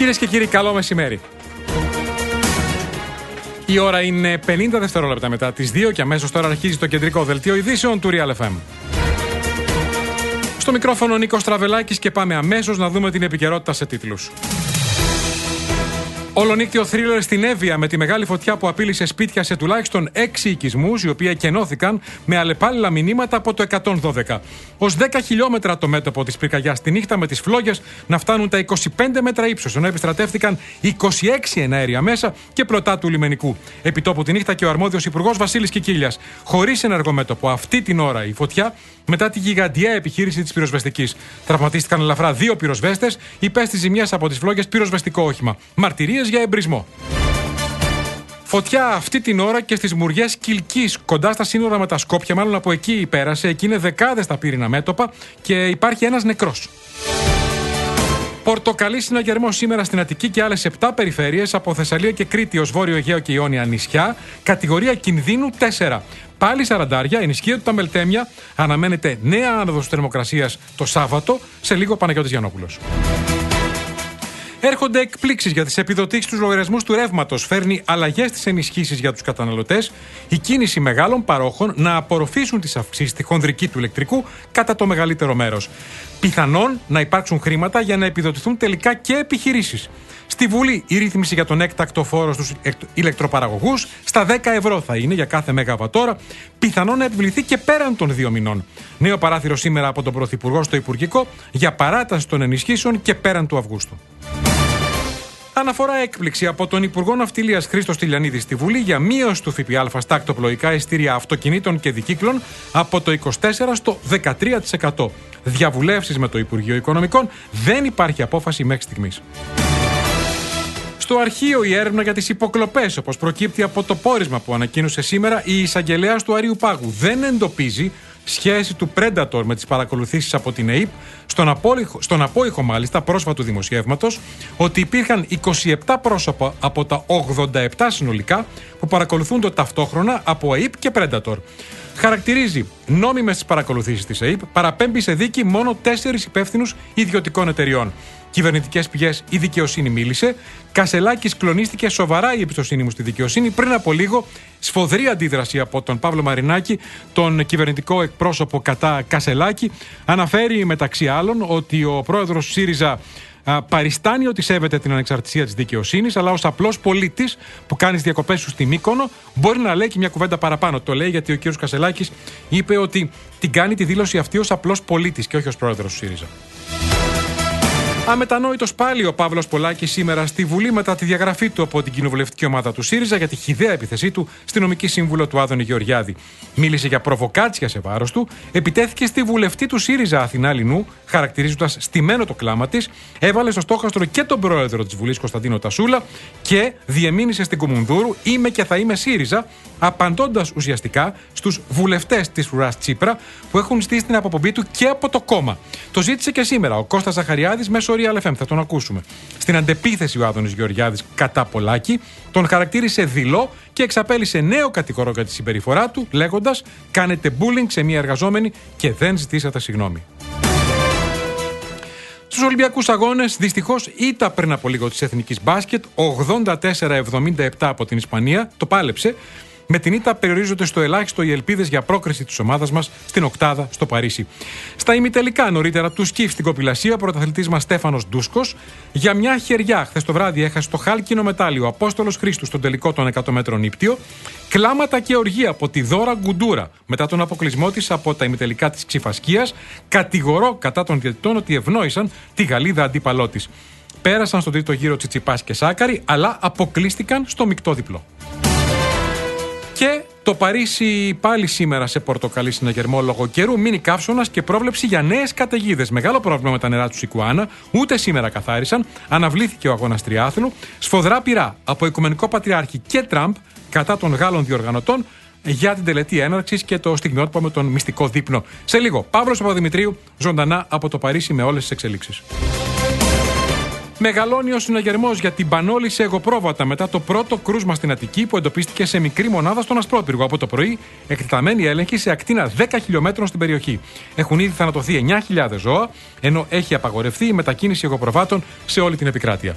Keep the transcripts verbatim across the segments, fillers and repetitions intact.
Κυρίες και κύριοι, καλό μεσημέρι. Η ώρα είναι πενήντα δευτερόλεπτα μετά τις δύο και αμέσως τώρα αρχίζει το κεντρικό δελτίο ειδήσεων του Real εφ εμ. Στο μικρόφωνο Νίκος Τραβελάκης και πάμε αμέσως να δούμε την επικαιρότητα σε τίτλους. Ολονύκτιο θρίλερ στην Εύβοια με τη μεγάλη φωτιά που απείλησε σπίτια σε τουλάχιστον έξι οικισμούς, οι οποίοι εκενώθηκαν με αλλεπάλληλα μηνύματα από το εκατόν δώδεκα. Ως δέκα χιλιόμετρα το μέτωπο της πυρκαγιάς τη νύχτα, με τις φλόγες να φτάνουν τα είκοσι πέντε μέτρα ύψος, ενώ επιστρατεύτηκαν είκοσι έξι εναέρια μέσα και πλωτά του λιμενικού. Επιτόπου τη νύχτα και ο αρμόδιος υπουργός Βασίλης Κικίλιας. Χωρίς ενεργό μέτωπο αυτή την ώρα η φωτιά, μετά τη γιγαντιαία επιχείρηση της πυροσβεστικής. Τραυματίστηκαν ελαφρά δύο πυροσβέστες, υπέστη ζημιές από τις φλόγες πυροσβεστικό όχημα. Μαρτυρίες για εμπρισμό. Φωτιά αυτή την ώρα και στις Μουριές Κιλκής, κοντά στα σύνορα με τα Σκόπια, μάλλον από εκεί πέρασε. Εκεί είναι δεκάδες τα πύρινα μέτωπα και υπάρχει ένας νεκρός. Πορτοκαλί συναγερμό σήμερα στην Αττική και άλλες επτά περιφέρειες, από Θεσσαλία και Κρήτη ως Βόρειο Αιγαίο και Ιόνια νησιά. Κατηγορία κινδύνου τέσσερα. Πάλι σαραντάρια, ενισχύεται τα Μελτέμια. Αναμένεται νέα άνοδος θερμοκρασίας το Σάββατο. Σε λίγο Παναγιώτης Γιαννόπουλος. Έρχονται εκπλήξεις για τις επιδοτήσεις στους λογαριασμούς του ρεύματος. Φέρνει αλλαγές στις ενισχύσεις για τους καταναλωτές. Η κίνηση μεγάλων παρόχων να απορροφήσουν τις αυξήσεις στη χονδρική του ηλεκτρικού κατά το μεγαλύτερο μέρος. Πιθανόν να υπάρξουν χρήματα για να επιδοτηθούν τελικά και επιχειρήσεις. Στη Βουλή η ρύθμιση για τον έκτακτο φόρο στους ηλεκτροπαραγωγούς στα δέκα ευρώ θα είναι για κάθε μεγαβατόρα. Πιθανόν να επιβληθεί και πέραν των δύο μηνών. Νέο παράθυρο σήμερα από τον Πρωθυπουργό στο Υπουργικό για παράταση των ενισχύσεων και πέραν του Αυγούστου. Αναφορά έκπληξη από τον Υπουργό Ναυτιλίας Χρήστο Στυλιανίδη στη Βουλή για μείωση του ΦΠΑ στα ακτοπλοϊκά εισιτήρια αυτοκινήτων και δικύκλων από το είκοσι τέσσερα τοις εκατό στο δεκατρία τοις εκατό. Διαβουλεύσεις με το Υπουργείο Οικονομικών, δεν υπάρχει απόφαση μέχρι στιγμής. Στο αρχείο η έρευνα για τις υποκλοπές, όπως προκύπτει από το πόρισμα που ανακοίνωσε σήμερα η εισαγγελέας του Αρείου Πάγου, δεν εντοπίζει σχέση του Predator με τις παρακολουθήσεις από την ΕΥΠ, στον, απόϊχο, στον απόϊχο μάλιστα πρόσφατου δημοσιεύματος, ότι υπήρχαν είκοσι επτά πρόσωπα από τα ογδόντα επτά συνολικά που παρακολουθούνται ταυτόχρονα από ΕΥΠ και Predator. Χαρακτηρίζει νόμιμες τις παρακολουθήσεις της ΕΥΠ, παραπέμπει σε δίκη μόνο τέσσερις υπεύθυνους ιδιωτικών εταιριών. Κυβερνητικές πηγές, η δικαιοσύνη μίλησε. Κασελάκης, κλονίστηκε σοβαρά η εμπιστοσύνη μου στη δικαιοσύνη. Πριν από λίγο, σφοδρή αντίδραση από τον Παύλο Μαρινάκη, τον κυβερνητικό εκπρόσωπο κατά Κασελάκη. Αναφέρει μεταξύ άλλων ότι ο πρόεδρος ΣΥΡΙΖΑ α, παριστάνει ότι σέβεται την ανεξαρτησία της δικαιοσύνης, αλλά ως απλός πολίτης που κάνει τις διακοπές του στη Μύκονο μπορεί να λέει και μια κουβέντα παραπάνω. Το λέει γιατί ο κ. Κασελάκης είπε ότι την κάνει τη δήλωση αυτή ως απλός πολίτης και όχι ως πρόεδρος του ΣΥΡΙΖΑ. Αμετανόητος πάλι ο Παύλος Πολάκης σήμερα στη Βουλή μετά τη διαγραφή του από την κοινοβουλευτική ομάδα του ΣΥΡΙΖΑ για τη χυδαία επίθεσή του στη νομική σύμβουλο του Άδωνη Γεωργιάδη. Μίλησε για προβοκάτσια σε βάρος του, επιτέθηκε στη βουλευτή του ΣΥΡΙΖΑ Αθηνά Λινού, χαρακτηρίζοντας στημένο το κλάμα της, έβαλε στο στόχαστρο και τον πρόεδρο της Βουλής Κωνσταντίνο Τασούλα και διεμήνυσε στην Κουμουνδούρου «Είμαι και θα είμαι ΣΥΡΙΖΑ», απαντώντας ουσιαστικά στους βουλευτές της φρουράς Τσίπρα που έχουν στήσει την αποπομπή του και από το κόμμα. Το ζήτησε και σήμερα ο Κώστας Ζαχαριάδης μέσω Real εφ εμ, θα τον ακούσουμε. Στην αντεπίθεση ο Άδωνης Γεωργιάδης κατά Πολάκη τον χαρακτήρισε δειλό και εξαπέλυσε νέο κατηγορό για τη συμπεριφορά του, λέγοντας «Κάνετε bullying σε μια εργαζόμενη και δεν ζητήσατε συγγνώμη». Στους Ολυμπιακούς Αγώνες, δυστυχώς, ήττα πριν από λίγο της Εθνικής Μπάσκετ, ογδόντα τέσσερα εβδομήντα επτά από την Ισπανία, το πάλεψε. Με την ήττα περιορίζονται στο ελάχιστο οι ελπίδες για πρόκριση της ομάδας μας στην οκτάδα στο Παρίσι. Στα ημιτελικά νωρίτερα του σκιφ στην κοπηλασία, ο πρωταθλητής μας Στέφανος Ντούσκος για μια χεριά χθες το βράδυ έχασε το χάλκινο μετάλλιο Απόστολος Χρήστου στον τελικό των εκατό μέτρων ύπτιο. Κλάματα και οργή από τη Δώρα Γκουντούρα μετά τον αποκλεισμό της από τα ημιτελικά της ξιφασκίας. Κατηγορώ κατά των διαιτητών ότι ευνόησαν τη Γαλλίδα αντίπαλό της. Πέρασαν στον τρίτο γύρο Τσιτσιπάς και Σάκαρη, αλλά αποκλείστηκαν στο μεικτό διπλό. Και το Παρίσι πάλι σήμερα σε πορτοκαλί συναγερμό λόγω καιρού, μείνει καύσωνας και πρόβλεψη για νέες καταιγίδες. Μεγάλο πρόβλημα με τα νερά του Σικουάνα, ούτε σήμερα καθάρισαν. Αναβλήθηκε ο αγώνας τριάθλου. Σφοδρά πυρά από Οικουμενικό Πατριάρχη και Τραμπ κατά των Γάλλων διοργανωτών για την τελετή έναρξης και το στιγμιότυπο με τον μυστικό δείπνο. Σε λίγο, Παύλος Παπαδημητρίου ζωντανά από το Παρίσι με όλες τις εξελίξεις. Μεγαλώνει ο συναγερμός για την πανόλη σε εγωπρόβατα μετά το πρώτο κρούσμα στην Αττική που εντοπίστηκε σε μικρή μονάδα στον Ασπρόπυργο. Από το πρωί, εκτεταμένη έλεγχη σε ακτίνα δέκα χιλιομέτρων στην περιοχή. Έχουν ήδη θανατωθεί εννιά χιλιάδες ζώα, ενώ έχει απαγορευτεί η μετακίνηση εγωπροβάτων σε όλη την επικράτεια.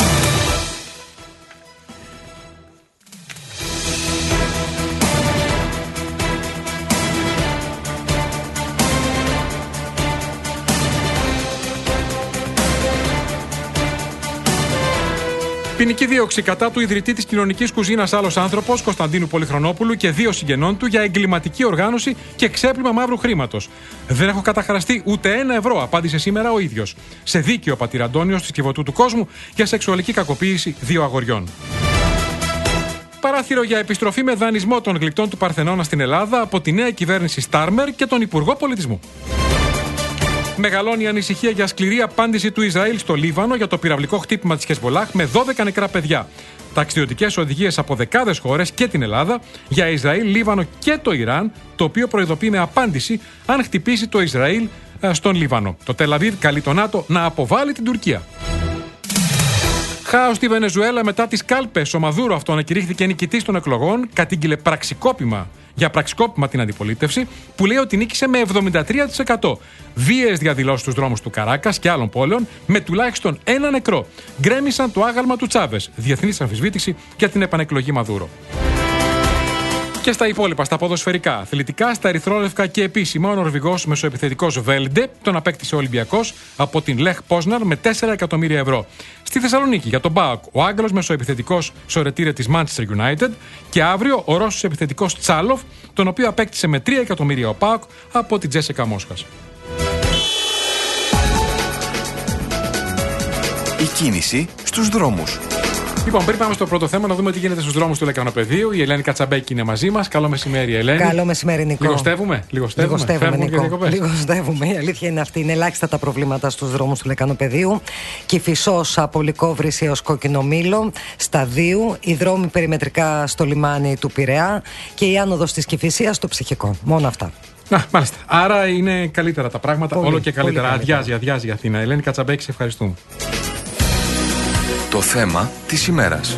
Ποινική δίωξη κατά του ιδρυτή της κοινωνικής κουζίνας Άλλος Άνθρωπος, Κωνσταντίνου Πολυχρονόπουλου, και δύο συγγενών του για εγκληματική οργάνωση και ξέπλυμα μαύρου χρήματος. Δεν έχω καταχραστεί ούτε ένα ευρώ, απάντησε σήμερα ο ίδιος. Σε δίκαιο πατήρ Αντώνιος της Κιβωτού του Κόσμου για σεξουαλική κακοποίηση δύο αγοριών. Παράθυρο για επιστροφή με δανεισμό των γλυπτών του Παρθενώνα στην Ελλάδα από τη νέα κυβέρνηση Στάρμερ και τον Υπουργό Πολιτισμού. Μεγαλώνει η ανησυχία για σκληρή απάντηση του Ισραήλ στο Λίβανο για το πυραυλικό χτύπημα της Χεσμολάχ με δώδεκα νεκρά παιδιά. Ταξιδιωτικές οδηγίες από δεκάδες χώρες και την Ελλάδα για Ισραήλ, Λίβανο και το Ιράν, το οποίο προειδοποιεί με απάντηση αν χτυπήσει το Ισραήλ στον Λίβανο. Το Τελ Αβίβ καλεί το ΝΑΤΟ να αποβάλει την Τουρκία. Χάος στη Βενεζουέλα μετά τις κάλπες. Ο Μαδούρο αυτοανακηρύχθηκε νικητής των εκλογών, κατήγγειλε πραξικόπημα. Για πραξικόπημα την αντιπολίτευση, που λέει ότι νίκησε με εβδομήντα τρία τοις εκατό. Βίαιες διαδηλώσεις στους δρόμους του Καράκας και άλλων πόλεων, με τουλάχιστον ένα νεκρό. Γκρέμισαν το άγαλμα του Τσάβες. Διεθνής αμφισβήτηση για την επανεκλογή Μαδούρο. Και στα υπόλοιπα, στα ποδοσφαιρικά, αθλητικά, στα ερυθρόλευκα και επίσημα, ο Νορβηγός μεσοεπιθετικός Βέλντε τον απέκτησε ο Ολυμπιακός από την Λεχ Πόσναρ με τέσσερα εκατομμύρια ευρώ. Στη Θεσσαλονίκη για τον ΠΑΟΚ, ο Άγγλος μεσοεπιθετικός σωρετήρε της Manchester United, και αύριο ο Ρώσος επιθετικός Τσάλοφ, τον οποίο απέκτησε με τρία εκατομμύρια ο ΠΑΟΚ από την Τζέσικα Μόσχας. Η κίνηση στους δρόμους. Λοιπόν, πριν πάμε στο πρώτο θέμα, να δούμε τι γίνεται στους δρόμους του Λεκανοπεδίου. Η Ελένη Κατσαμπέκη είναι μαζί μας. Καλό μεσημέρι, Ελένη. Καλό μεσημέρι, Νικό. Λιγοστεύουμε, λιγοστεύουμε. Λιγοστεύουμε, Νικό. Λιγοστεύουμε. Η αλήθεια είναι αυτή. Είναι ελάχιστα τα προβλήματα στους δρόμους του Λεκανοπεδίου. Κηφισός από Λυκόβρηση έως Κόκκινο Μήλο, Σταδίου, οι δρόμοι περιμετρικά στο λιμάνι του Πειραιά και η άνοδος της Κηφισίας στο Ψυχικό. Μόνο αυτά. Να, μάλιστα. Άρα είναι καλύτερα τα πράγματα, πολύ, όλο και καλύτερα. καλύτερα. Αδειάζει, αδειάζει η Αθήνα. Ελένη Κατσαμπέκη, σε ευχαριστούμε. Το θέμα της ημέρας.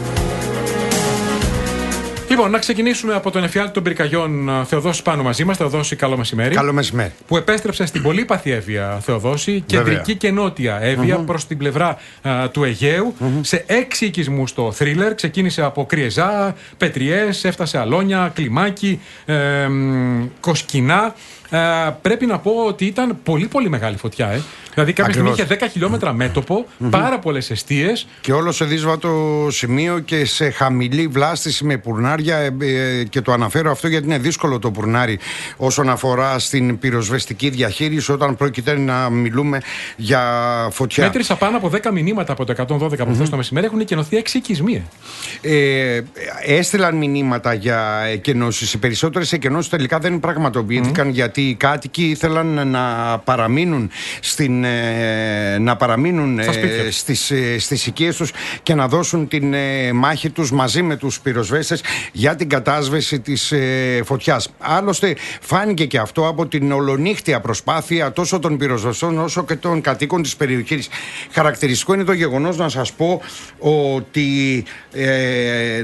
Λοιπόν, να ξεκινήσουμε από τον εφιάλτη των πυρκαγιών. Θεοδόση Πάνου μαζί μας. Θεοδόση, καλό μεσημέρι. Καλό μεσημέρι. Που επέστρεψε στην πολύπαθη Εύβοια, Θεοδόση, κεντρική και νότια Εύβοια, mm-hmm. προς την πλευρά α, του Αιγαίου, mm-hmm. σε έξι οικισμούς στο θρίλερ. Ξεκίνησε από Κριεζά, Πετριές, έφτασε Αλόνια, Κλιμάκη, ε, Κοσκινά. Ε, πρέπει να πω ότι ήταν πολύ πολύ μεγάλη φωτιά. Ε. Δηλαδή κάποια στιγμή είχε δέκα χιλιόμετρα μέτωπο, mm-hmm. πάρα πολλές εστίες. Και όλο σε δύσβατο σημείο και σε χαμηλή βλάστηση με πουρνάρια. Ε, ε, και το αναφέρω αυτό γιατί είναι δύσκολο το πουρνάρι όσον αφορά στην πυροσβεστική διαχείριση όταν πρόκειται να μιλούμε για φωτιά. Μέτρησα πάνω από δέκα μηνύματα από το εκατόν δώδεκα που χθες mm-hmm. το μεσημέρι. Έχουν εκενωθεί έξι οικισμοί. Ε, έστειλαν μηνύματα για εκενώσεις. Οι περισσότερες εκενώσεις τελικά δεν πραγματοποιήθηκαν mm-hmm. γιατί οι κάτοικοι ήθελαν να παραμείνουν, στην, ε, να παραμείνουν ε, στις, ε, στις οικίες τους και να δώσουν την ε, μάχη τους μαζί με τους πυροσβέστες για την κατάσβεση της ε, φωτιάς. Άλλωστε φάνηκε και αυτό από την ολονύχτια προσπάθεια τόσο των πυροσβεστών όσο και των κατοίκων της περιοχής. Χαρακτηριστικό είναι το γεγονός, να σας πω, ότι ε,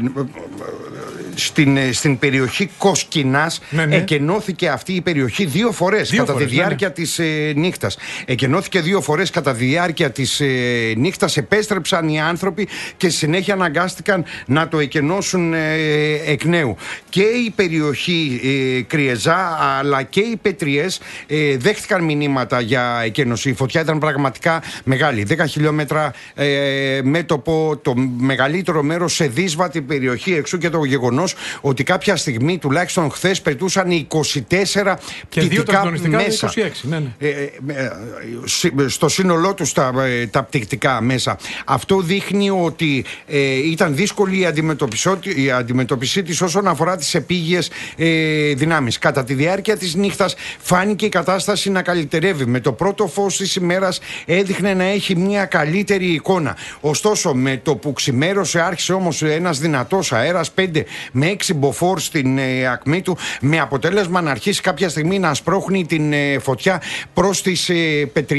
στην, στην περιοχή Κοσκινάς ναι, ναι. εκενώθηκε αυτή η περιοχή δύο φορές δύο κατά φορές, τη διάρκεια ναι. της ε, νύχτας. Εκενώθηκε δύο φορές κατά τη διάρκεια της ε, νύχτας. Επέστρεψαν οι άνθρωποι και συνέχεια αναγκάστηκαν να το εκενώσουν ε, εκ νέου. Και η περιοχή ε, Κριεζά αλλά και οι Πετριές ε, δέχτηκαν μηνύματα για εκένωση. Η φωτιά ήταν πραγματικά μεγάλη. δέκα χιλιόμετρα ε, μέτωπο, το μεγαλύτερο μέρος σε δύσβατη περιοχή. Εξού και το γεγονός ότι κάποια στιγμή, τουλάχιστον χθες, πετούσαν είκοσι τέσσερα και δύο τα μέσα. είκοσι έξι, ναι, ναι. Ε, ε, στο σύνολό τους τα, τα πτυκτικά μέσα. Αυτό δείχνει ότι ε, ήταν δύσκολη η, η αντιμετωπισή της όσον αφορά τις επίγειες ε, δυνάμεις. Κατά τη διάρκεια της νύχτας φάνηκε η κατάσταση να καλυτερεύει. Με το πρώτο φως της ημέρας έδειχνε να έχει μια καλύτερη εικόνα. Ωστόσο, με το που ξημέρωσε άρχισε όμως ένας δυνατός αέρας πέντε με έξι μποφόρ στην ε, ακμή του, με αποτέλεσμα να αρχίσει κάποια στιγμή να σπρώχνει την ε, φωτιά προς τις ε, Πετριές.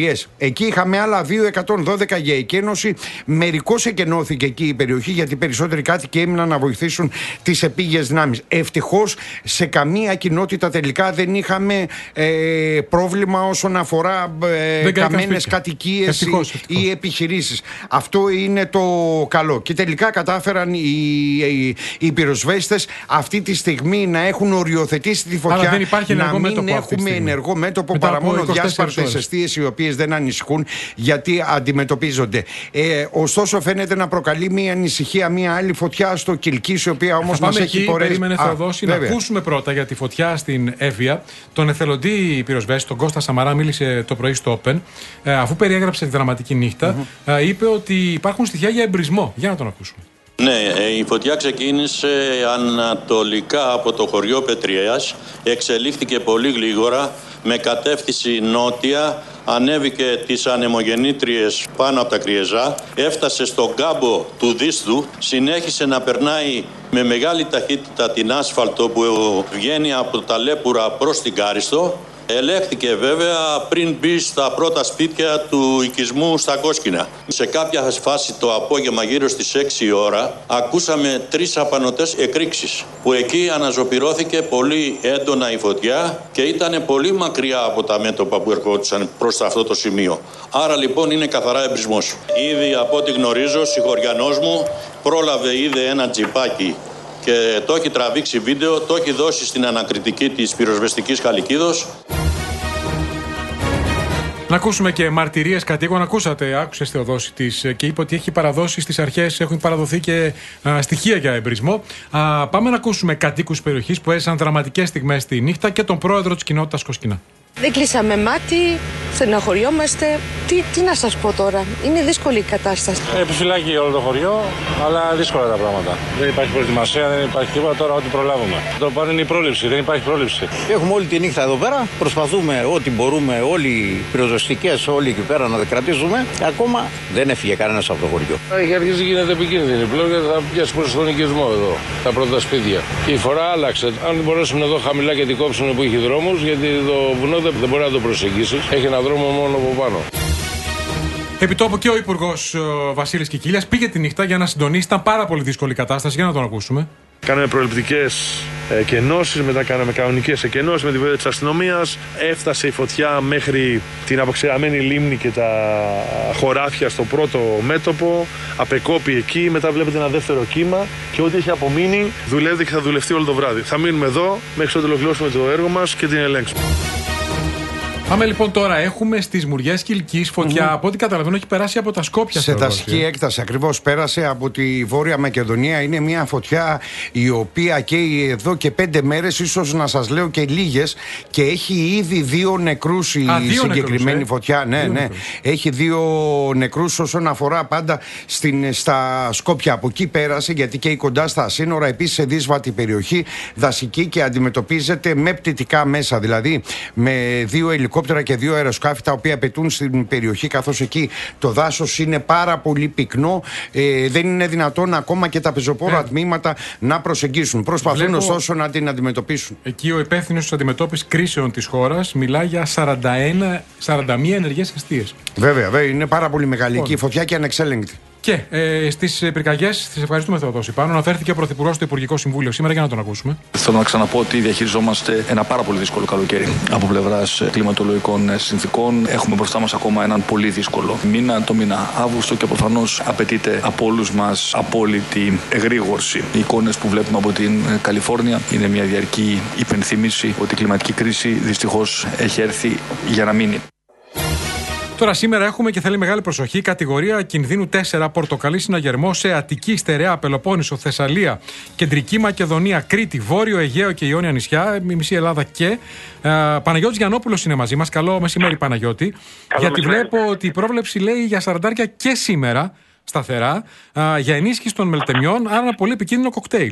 Πειραίες. Εκεί είχαμε άλλα δύο εκατόν δώδεκα για εκένωση. Μερικώς εκενώθηκε εκεί η περιοχή, γιατί περισσότεροι κάτοικοι έμειναν να βοηθήσουν τις επίγειες δυνάμεις. Ευτυχώς σε καμία κοινότητα τελικά δεν είχαμε ε, πρόβλημα όσον αφορά ε, καμένες κατοικίες ευτυχώς, ή, ευτυχώς. ή επιχειρήσεις. Αυτό είναι το καλό. Και τελικά κατάφεραν οι, οι, οι πυροσβέστες αυτή τη στιγμή να έχουν οριοθετήσει τη φωτιά, δεν υπάρχει να ενεργό μην μέτωπο έχουμε ενεργό μέτωπο παρά μόνο διάσπαρτες εστίες οι οποίες δεν ανησυχούν, γιατί αντιμετωπίζονται. Ε, ωστόσο φαίνεται να προκαλεί μια ανησυχία μια άλλη φωτιά στο Κιλκής, η οποία όμως μας έχει πορεύσει. Περίμενε Θεοδόση να ακούσουμε πρώτα για τη φωτιά στην Εύβοια. Τον εθελοντή πυροσβέστη, τον Κώστα Σαμαρά, μίλησε το πρωί στο Open. Ε, αφού περιέγραψε τη δραματική νύχτα, mm-hmm. ε, είπε ότι υπάρχουν στοιχεία για εμπρισμό. Για να τον ακούσουμε. Ναι, η φωτιά ξεκίνησε ανατολικά από το χωριό Πετριέας, εξελίχθηκε πολύ γλίγορα με κατεύθυνση νότια, ανέβηκε τις ανεμογεννήτριες πάνω από τα Κριεζά, έφτασε στον κάμπο του Δίστου, συνέχισε να περνάει με μεγάλη ταχύτητα την άσφαλτο που βγαίνει από τα Λέπουρα προς την Κάριστο. Ελέγχθηκε βέβαια πριν μπει στα πρώτα σπίτια του οικισμού στα Κόσκινα. Σε κάποια φάση το απόγευμα γύρω στις έξι η ώρα ακούσαμε τρεις απανωτές εκρήξεις, που εκεί αναζωπυρώθηκε πολύ έντονα η φωτιά και ήταν πολύ μακριά από τα μέτωπα που ερχόντουσαν προς αυτό το σημείο. Άρα λοιπόν είναι καθαρά εμπρισμός. Ήδη από ό,τι γνωρίζω, συγχωριανός μου πρόλαβε ήδη ένα τζιπάκι και το έχει τραβήξει βίντεο, το έχει δώσει στην ανακριτική της πυροσβεστικής Χαλκίδος. Να ακούσουμε και μαρτυρίες κατοίκων. Ακούσατε, άκουσε Θεοδόση της και είπε ότι έχει παραδώσει στις αρχές, έχουν παραδοθεί και α, στοιχεία για εμπρισμό. Α, πάμε να ακούσουμε κατοίκους περιοχής που έζησαν δραματικές στιγμές τη νύχτα και τον πρόεδρο της κοινότητας Κοσκινά. Δεν κλείσαμε μάτι, στεναχωριόμαστε. Τι, τι να σας πω τώρα, είναι δύσκολη η κατάσταση. Επιφυλάκει όλο το χωριό, αλλά δύσκολα τα πράγματα. Δεν υπάρχει προετοιμασία, δεν υπάρχει τίποτα, τώρα ό,τι προλάβουμε. Το πάνω είναι η πρόληψη, δεν υπάρχει πρόληψη. Έχουμε όλη τη νύχτα εδώ πέρα, προσπαθούμε ό,τι μπορούμε, όλοι οι πυροσβεστικές, όλοι εκεί πέρα να τα κρατήσουμε. Ακόμα δεν έφυγε κανένας από το χωριό. Έχει αρχίσει και γίνεται επικίνδυνη πλέον, γιατί θα πιάσει προς τον οικισμό εδώ, τα πρώτα σπίτια. Και η φορά άλλαξε. Αν μπορέσουν εδώ χαμηλά και την κόψουν που έχει δρόμους, γιατί το βουνό δεν μπορεί να το προσεγγίσει. Έχει ένα δρόμο μόνο από πάνω. Επιτόπου και ο Υπουργός Βασίλης Κικίλιας πήγε τη νύχτα για να συντονίσει. Ήταν πάρα πολύ δύσκολη η κατάσταση. Για να τον ακούσουμε. Κάναμε προληπτικές εκενώσεις, μετά κάναμε κανονικές εκενώσεις με τη βοήθεια της αστυνομίας. Έφτασε η φωτιά μέχρι την αποξηραμένη λίμνη και τα χωράφια στο πρώτο μέτωπο. Απεκόπη εκεί, μετά βλέπετε ένα δεύτερο κύμα και ό,τι έχει απομείνει δουλεύει και θα δουλευτεί όλο το βράδυ. Θα μείνουμε εδώ μέχρι να ολοκληρώσουμε το έργο μας και την ελέγξουμε. Πάμε λοιπόν τώρα. Έχουμε στις Μουριές Κιλκής φωτιά. Mm-hmm. Από ό,τι καταλαβαίνω, έχει περάσει από τα Σκόπια. Σε δασική έκταση. Ακριβώς πέρασε από τη Βόρεια Μακεδονία. Είναι μια φωτιά η οποία καίει εδώ και πέντε μέρες, ίσως να σας λέω και λίγες, και έχει ήδη δύο νεκρούς η Α, δύο συγκεκριμένη νεκρούς, ε? φωτιά. Ναι, δύο ναι. Νεκρούς. Έχει δύο νεκρούς όσον αφορά πάντα στην, στα Σκόπια. Από εκεί πέρασε, γιατί και κοντά στα σύνορα, επίσης σε δύσβατη περιοχή δασική, και αντιμετωπίζεται με πτυτικά μέσα. Δηλαδή με δύο ελικόπτερα και δύο αεροσκάφη τα οποία πετούν στην περιοχή, καθώς εκεί το δάσος είναι πάρα πολύ πυκνό. Ε, δεν είναι δυνατόν ακόμα και τα πεζοπόρα yeah. τμήματα να προσεγγίσουν. Προσπαθούν Βλέπω... ωστόσο να την αντιμετωπίσουν. Εκεί ο υπεύθυνος της αντιμετώπισης κρίσεων της χώρας μιλά για σαράντα ένα, σαράντα μία ενεργές εστίες. Βέβαια, βέβαια, είναι πάρα πολύ μεγάλη εκεί η φωτιά και ανεξέλεγκτη. Και ε, στις πυρκαγιές, τις ευχαριστούμε Θεοδόση. Πάνω αναφέρθηκε ο Πρωθυπουργός στο Υπουργικό Συμβούλιο σήμερα, για να τον ακούσουμε. Θέλω να ξαναπώ ότι διαχειριζόμαστε ένα πάρα πολύ δύσκολο καλοκαίρι από πλευράς κλιματολογικών συνθήκων. Έχουμε μπροστά μας ακόμα έναν πολύ δύσκολο μήνα, το μήνα Αύγουστο, και προφανώς απαιτείται από όλους μας απόλυτη εγρήγορση. Οι εικόνες που βλέπουμε από την Καλιφόρνια είναι μια διαρκή υπενθύμηση ότι η κλιματική κρίση δυστυχώς έχει έρθει για να μείνει. Τώρα σήμερα έχουμε, και θέλει μεγάλη προσοχή, κατηγορία κινδύνου τέσσερα, πορτοκαλί συναγερμό σε Αττική, Στερεά, Πελοπόννησο, Θεσσαλία, Κεντρική Μακεδονία, Κρήτη, Βόρειο Αιγαίο και Ιόνια νησιά, η μισή Ελλάδα και. Ε, Παναγιώτης Γιαννόπουλος είναι μαζί μας. Καλό μεσημέρι, Παναγιώτη. Καλό γιατί μεσημέρι. Βλέπω ότι η πρόβλεψη λέει για σαραντάρια και σήμερα σταθερά, ε, για ενίσχυση των μελτεμιών, άρα ένα πολύ επικίνδυνο κοκτέιλ.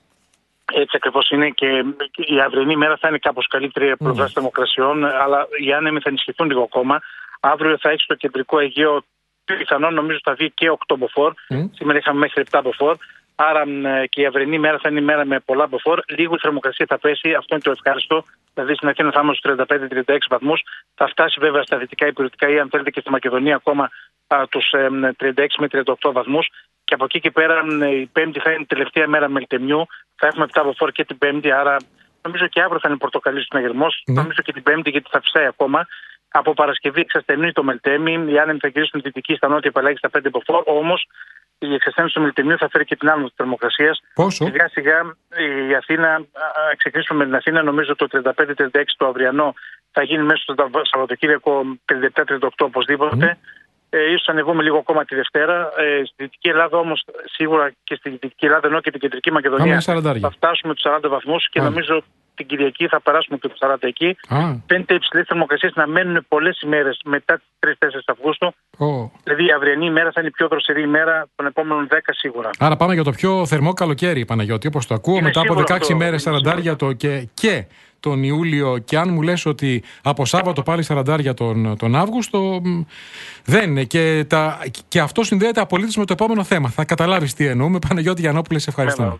Έτσι ακριβώς είναι, και η αυριανή μέρα θα είναι κάπως καλύτερη από πλευράς mm. θερμοκρασιών, αλλά οι άνεμοι θα ενισχυθούν λίγο ακόμα. Αύριο θα έχει στο κεντρικό Αιγαίο, πιθανόν νομίζω θα δει και οκτώ μποφόρ. Mm. Σήμερα είχαμε μέχρι επτά sobre. Άρα και η αυριανή μέρα θα είναι η μέρα με πολλά μποφόρ. Λίγο η θερμοκρασία θα πέσει, αυτό είναι το ευχάριστο. Δηλαδή στην Αθήνα θα είμαστε στους τριάντα πέντε με τριάντα έξι βαθμούς. Θα φτάσει βέβαια στα δυτικά υπηρετικά ή αν θέλετε και στη Μακεδονία ακόμα α, τους ε, τριάντα έξι με τριάντα οκτώ βαθμούς. Και από εκεί και πέρα η Πέμπτη θα είναι η τελευταία μέρα μελτεμιού. Θα έχουμε επτά μποφόρ και την Πέμπτη. Άρα νομίζω και αύριο θα είναι πορτοκαλί συναγερμός. Mm. Νομίζω και την Πέμπτη γιατί θα φυσάει ακόμα. Από Παρασκευή εξασθενεί το μελτέμι. Οι άνεμοι θα γυρίσουν δυτική στα νότια επαλλαγή στα πέντε μποφόρ. Όμως η εξασθένωση του μελτεμιού θα φέρει και την άνω της θερμοκρασίας. Πόσο? Σιγά σιγά η Αθήνα, ξεκινήσουμε με την Αθήνα, νομίζω το τριάντα πέντε τριάντα έξι το αυριανό θα γίνει μέσα στο Σαββατοκύριακο τριάντα επτά τριάντα οκτώ οπωσδήποτε. Mm. Ε, ίσως ανεβούμε λίγο ακόμα τη Δευτέρα. Ε, στη Δυτική Ελλάδα όμως, σίγουρα και στη Δυτική Ελλάδα ενώ και την Κεντρική Μακεδονία θα φτάσουμε τους σαράντα βαθμούς και ah. νομίζω την Κυριακή θα περάσουμε και τους σαράντα εκεί. Ah. Φαίνεται υψηλές θερμοκρασίες να μένουν πολλές ημέρες μετά τις τρεις τέσσερις Αυγούστου. Oh. Δηλαδή η αυριανή ημέρα θα είναι η πιο δροσερή ημέρα των επόμενων δέκα σίγουρα. Άρα πάμε για το πιο θερμό καλοκαίρι, Παναγιώτη, όπως το ακούω. Είναι μετά από δεκαέξι ημέρες σαραντάρια το και, και τον Ιούλιο, και αν μου λες ότι από Σάββατο πάλι σαραντάρια τον, τον Αύγουστο, δεν είναι. Και, τα, και αυτό συνδέεται απολύτως με το επόμενο θέμα. Θα καταλάβεις τι εννοούμε. Παναγιώτη Γιαννόπουλε, σε ευχαριστούμε.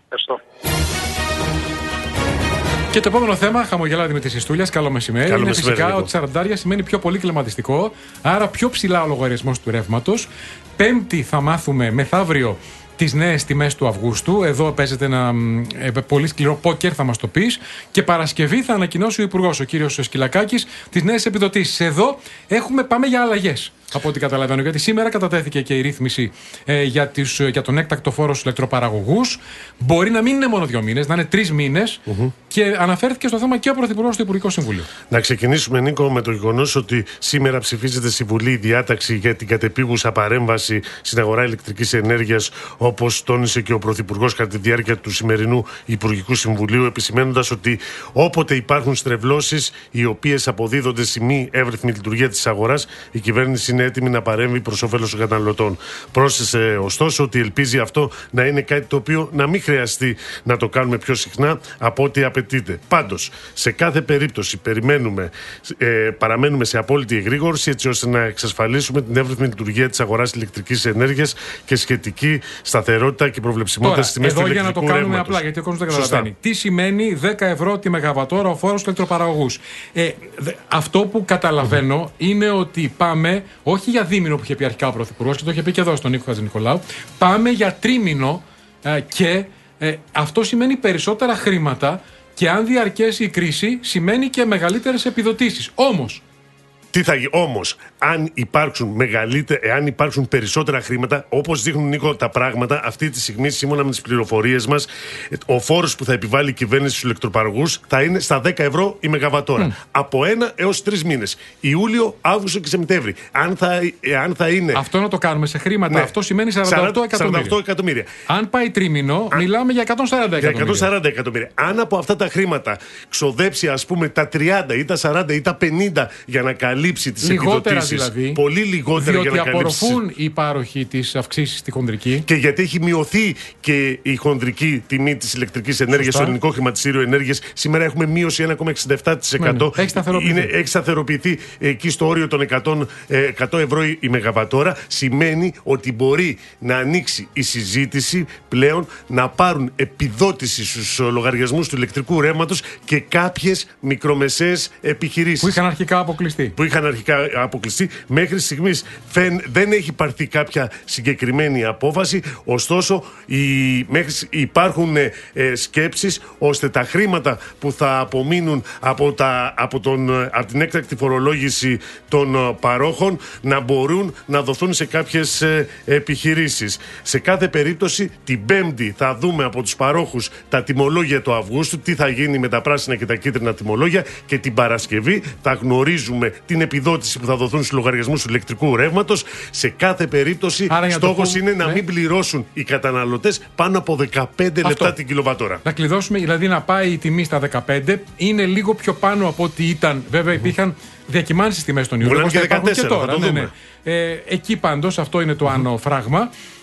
Και το επόμενο θέμα, χαμογελάτε με τη Ιστούλια. Καλό μεσημέρι. Καλό είναι μεσημέρι, φυσικά ότι σαραντάρια σημαίνει πιο πολύ κλιματιστικό, άρα πιο ψηλά ο λογαριασμός του ρεύματος. Πέμπτη θα μάθουμε μεθαύριο τις νέες τιμές του Αυγούστου. Εδώ παίζεται ένα ε, πολύ σκληρό πόκερ, θα μας το πεις. Και Παρασκευή θα ανακοινώσει ο Υπουργός, ο κύριος Σκυλακάκης, τις νέες επιδοτήσεις. Εδώ έχουμε, πάμε για αλλαγές. Από ό,τι καταλαβαίνω, γιατί σήμερα κατατέθηκε και η ρύθμιση ε, για, τις, για τον έκτακτο φόρο στους ηλεκτροπαραγωγούς. Μπορεί να μην είναι μόνο δύο μήνες, να είναι τρεις μήνες. Mm-hmm. Και αναφέρθηκε στο θέμα και ο Πρωθυπουργός στο Υπουργικό Συμβούλιο. Να ξεκινήσουμε, Νίκο, με το γεγονός ότι σήμερα ψηφίζεται στη Βουλή η διάταξη για την κατεπίγουσα παρέμβαση στην αγορά ηλεκτρικής ενέργειας, όπως τόνισε και ο Πρωθυπουργός κατά τη διάρκεια του σημερινού Υπουργικού Συμβουλίου, επισημαίνοντας ότι όποτε υπάρχουν στρεβλώσεις οι οποίες αποδίδονται σε μη εύρυθμη λειτουργία της αγοράς, η κυβέρνηση είναι έτοιμη να παρέμβει προς όφελος των καταναλωτών. Πρόσθεσε ωστόσο ότι ελπίζει αυτό να είναι κάτι το οποίο να μην χρειαστεί να το κάνουμε πιο συχνά από ό,τι απαιτείται. Πάντως, σε κάθε περίπτωση περιμένουμε, ε, παραμένουμε σε απόλυτη εγρήγορση έτσι ώστε να εξασφαλίσουμε την εύρυθμη λειτουργία της αγοράς ηλεκτρικής ενέργειας και σχετική σταθερότητα και προβλεψιμότητα στις τιμές του ηλεκτρικού ρεύματος. Εδώ για να το κάνουμε απλά, γιατί ο κόσμος δεν καταλαβαίνει. Τι σημαίνει δέκα ευρώ τη μεγαβατόρα ο φόρος του ηλεκτροπαραγωγούς. Ε, δε, αυτό που καταλαβαίνω mm-hmm. είναι ότι πάμε όχι για δίμηνο που είχε πει αρχικά ο Πρωθυπουργός και το είχε πει και εδώ στον Νίκο Χατζηνικολάου. Πάμε για τρίμηνο ε, και ε, αυτό σημαίνει περισσότερα χρήματα και αν διαρκέσει η κρίση σημαίνει και μεγαλύτερες επιδοτήσεις. Όμως, τι θα γίνει όμως, αν υπάρξουν, μεγαλύτερα, αν υπάρξουν περισσότερα χρήματα, όπως δείχνουν, Νίκο, τα πράγματα, αυτή τη στιγμή, σύμφωνα με τις πληροφορίες μας, ο φόρος που θα επιβάλλει η κυβέρνηση στους ηλεκτροπαραγωγούς θα είναι στα δέκα ευρώ η μεγαβατόρα. Mm. Από ένα έως τρεις μήνες. Ιούλιο, Αύγουστο και Σεπτέμβρη. Αν θα, αν θα είναι. Αυτό να το κάνουμε σε χρήματα, ναι. Αυτό σημαίνει σαράντα οκτώ εκατομμύρια. σαράντα οκτώ εκατομμύρια. Αν πάει τρίμηνο, αν... μιλάμε για εκατόν σαράντα εκατομμύρια. Για εκατόν σαράντα εκατομμύρια. Αν από αυτά τα χρήματα ξοδέψει, ας πούμε, τα τριάντα ή τα σαράντα ή τα πενήντα για να καλύψει τις επιδοτήσεις. Δηλαδή, πολύ λιγότερα διότι για να απορροφούν καλύψει. Οι πάροχοι της αυξήσης στη χονδρική. Και γιατί έχει μειωθεί και η χονδρική τιμή της ηλεκτρικής ενέργειας στο ελληνικό χρηματιστήριο ενέργειας. Σήμερα έχουμε μείωση ένα κόμμα εξήντα επτά τοις εκατό. Έχει σταθεροποιηθεί. Είναι, έχει σταθεροποιηθεί εκεί στο όριο των εκατό ευρώ η μεγαβατόρα. Σημαίνει ότι μπορεί να ανοίξει η συζήτηση πλέον να πάρουν επιδότηση στους λογαριασμούς του ηλεκτρικού ρεύματος και κάποιες μικρομεσαίες επιχειρήσεις. Που είχαν αρχικά αποκλειστεί. Που είχαν αρχικά αποκλειστεί. Μέχρι στιγμής δεν έχει πάρθει κάποια συγκεκριμένη απόφαση. Ωστόσο, οι, μέχρι, υπάρχουν ε, σκέψεις ώστε τα χρήματα που θα απομείνουν από, τα, από, τον, από την έκτακτη φορολόγηση των παρόχων να μπορούν να δοθούν σε κάποιες ε, επιχειρήσεις. Σε κάθε περίπτωση, την Πέμπτη θα δούμε από τους παρόχους τα τιμολόγια του Αυγούστου, τι θα γίνει με τα πράσινα και τα κίτρινα τιμολόγια, και την Παρασκευή θα γνωρίζουμε την επιδότηση που θα δοθούν στους λογαριασμούς του ηλεκτρικού ρεύματος. Σε κάθε περίπτωση, στόχος είναι να ναι. μην πληρώσουν οι καταναλωτές πάνω από δεκαπέντε λεπτά Αυτό. την κιλοβατόρα. Να κλειδώσουμε, δηλαδή να πάει η τιμή στα δεκαπέντε, είναι λίγο πιο πάνω από ό,τι ήταν. Βέβαια, υπήρχαν διακυμάνσεις τιμές στον Ιούλιο. Και δεκατέσσερα, και τώρα. Ναι, ναι. Ε, εκεί πάντως, αυτό είναι το mm-hmm. άνω φράγμα.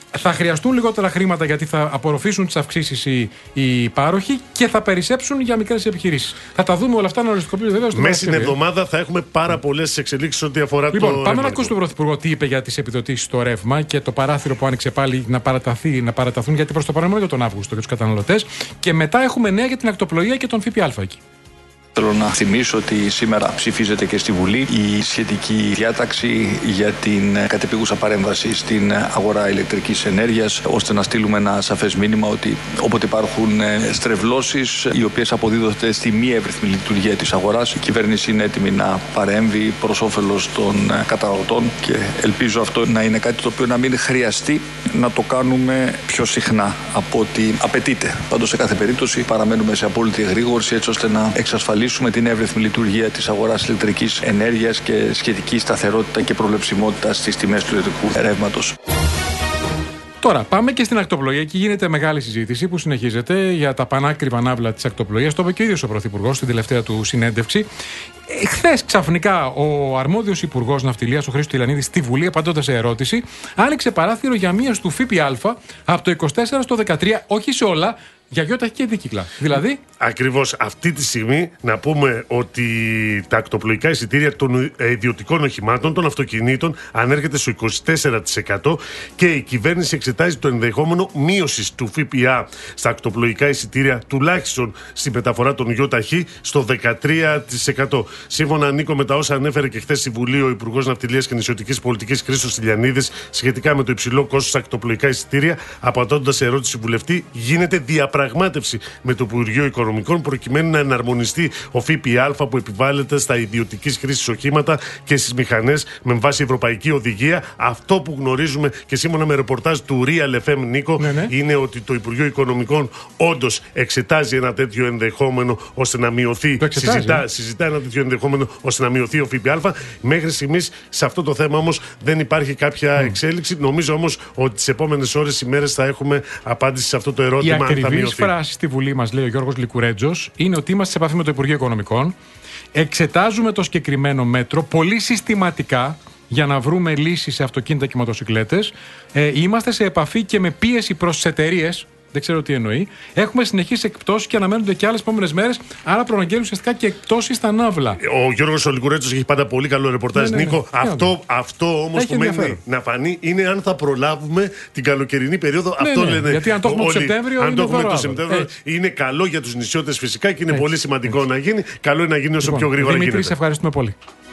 θα χρειαστούν λιγότερα χρήματα γιατί θα απορροφήσουν τις αυξήσεις οι, οι πάροχοι και θα περισσέψουν για μικρές επιχειρήσεις. Θα τα δούμε όλα αυτά να οριστικοποιούν βέβαια στο μέσα στην εβδομάδα θα έχουμε πάρα πολλές εξελίξεις ό,τι αφορά λοιπόν, το. Λοιπόν, πάμε να ακούσουμε τον Πρωθυπουργό τι είπε για τις επιδοτήσεις στο ρεύμα και το παράθυρο που άνοιξε πάλι να, παραταθεί, να παραταθούν, γιατί προς το παρόν μόνο για τον Αύγουστο για τους καταναλωτές. Και μετά έχουμε νέα για την ακτοπλοεία και τον ΦΠΑ εκεί. Θέλω να θυμίσω ότι σήμερα ψηφίζεται και στη Βουλή η σχετική διάταξη για την κατεπίγουσα παρέμβαση στην αγορά ηλεκτρικής ενέργειας, ώστε να στείλουμε ένα σαφές μήνυμα ότι όποτε υπάρχουν στρεβλώσεις οι οποίες αποδίδονται στη μη εύρυθμη λειτουργία της αγοράς, η κυβέρνηση είναι έτοιμη να παρέμβει προς όφελος των καταναλωτών και ελπίζω αυτό να είναι κάτι το οποίο να μην χρειαστεί να το κάνουμε πιο συχνά από ό,τι απαιτείται. Πάντως, σε κάθε περίπτωση παραμένουμε σε απόλυτη εγρήγορση έτσι ώστε να εξασφαλίσουμε με την εύρυθμη λειτουργία της αγοράς ηλεκτρικής ενέργειας και σχετική σταθερότητα και προβλεψιμότητα στις τιμές του ηλεκτρικού ρεύματος. Τώρα, πάμε και στην ακτοπλοεία. Εκεί γίνεται μεγάλη συζήτηση που συνεχίζεται για τα πανάκριβα ναύλα της ακτοπλοείας. Το είπε και ο ίδιος ο Πρωθυπουργός στην τελευταία του συνέντευξη. Χθες ξαφνικά ο αρμόδιος Υπουργός Ναυτιλίας, ο Χρήστος Τηλιανίδης, στη Βουλή, απαντώντας σε ερώτηση, άνοιξε παράθυρο για μείωση του ΦΠΑ από το είκοσι τέσσερα στο δεκατρία, όχι σε όλα. Για γιοταχή και δίκυκλα. Δηλαδή. Ακριβώς αυτή τη στιγμή να πούμε ότι τα ακτοπλοϊκά εισιτήρια των ιδιωτικών οχημάτων, των αυτοκινήτων, ανέρχεται στο είκοσι τέσσερα τοις εκατό και η κυβέρνηση εξετάζει το ενδεχόμενο μείωσης του ΦΠΑ στα ακτοπλοϊκά εισιτήρια, τουλάχιστον στη μεταφορά των γιοταχή, στο δεκατρία τοις εκατό. Σύμφωνα, Νίκο, με τα όσα ανέφερε και χθες στη Βουλή ο Υπουργός Ναυτιλίας και Νησιωτικής Πολιτικής Χρήστος Τηλιανίδης σχετικά με το υψηλό κόστος στα ακτοπλοϊκά εισιτήρια, απαντώντας σε ερώτηση βουλευτή, γίνεται διαπραγμάτευση διαπραγμάτευση με το Υπουργείο Οικονομικών προκειμένου να εναρμονιστεί ο ΦΠΑ που επιβάλλεται στα ιδιωτικής χρήσης οχήματα και στις μηχανές με βάση ευρωπαϊκή οδηγία. Αυτό που γνωρίζουμε και σύμφωνα με ρεπορτάζ του Real εφ εμ, Νίκο, ναι, ναι. είναι ότι το Υπουργείο Οικονομικών όντως εξετάζει ένα τέτοιο ενδεχόμενο ώστε να μειωθεί. Συζητά, συζητά ένα τέτοιο ενδεχόμενο ώστε να μειωθεί ο ΦΠΑ. Μέχρι στιγμής σε αυτό το θέμα όμως δεν υπάρχει κάποια mm. εξέλιξη. Νομίζω όμως ότι τις επόμενες ώρες, ημέρες θα έχουμε απάντηση σε αυτό το ερώτημα. Η ακριβής φράση στη Βουλή μας, λέει ο Γιώργος Λικουρέτζος, είναι ότι είμαστε σε επαφή με το Υπουργείο Οικονομικών. Εξετάζουμε το συγκεκριμένο μέτρο πολύ συστηματικά για να βρούμε λύσεις σε αυτοκίνητα και μοτοσυκλέτες. Ε, είμαστε σε επαφή και με πίεση προς τις εταιρείες. Δεν ξέρω τι εννοεί. Έχουμε συνεχείς εκπτώσεις και αναμένονται και άλλες επόμενες μέρες. Άρα προαναγγέλνουν ουσιαστικά και εκπτώσεις στα ναύλα. Ο Γιώργος Λικουρέτζος έχει πάντα πολύ καλό ρεπορτάζ, ναι, ναι, ναι. Νίκο. Ναι, αυτό, ναι. αυτό όμως που μένει να φανεί είναι αν θα προλάβουμε την καλοκαιρινή περίοδο. Ναι, αυτό ναι. λένε. Γιατί αν το έχουμε το Σεπτέμβριο, αν είναι, το έχουμε το Σεπτέμβριο είναι καλό για τους νησιώτες φυσικά και είναι έτσι, πολύ σημαντικό έτσι. να γίνει. Καλό είναι να γίνει όσο λοιπόν, πιο γρήγορα Δημήτρη, γίνεται. σε ευχαριστούμε πολύ.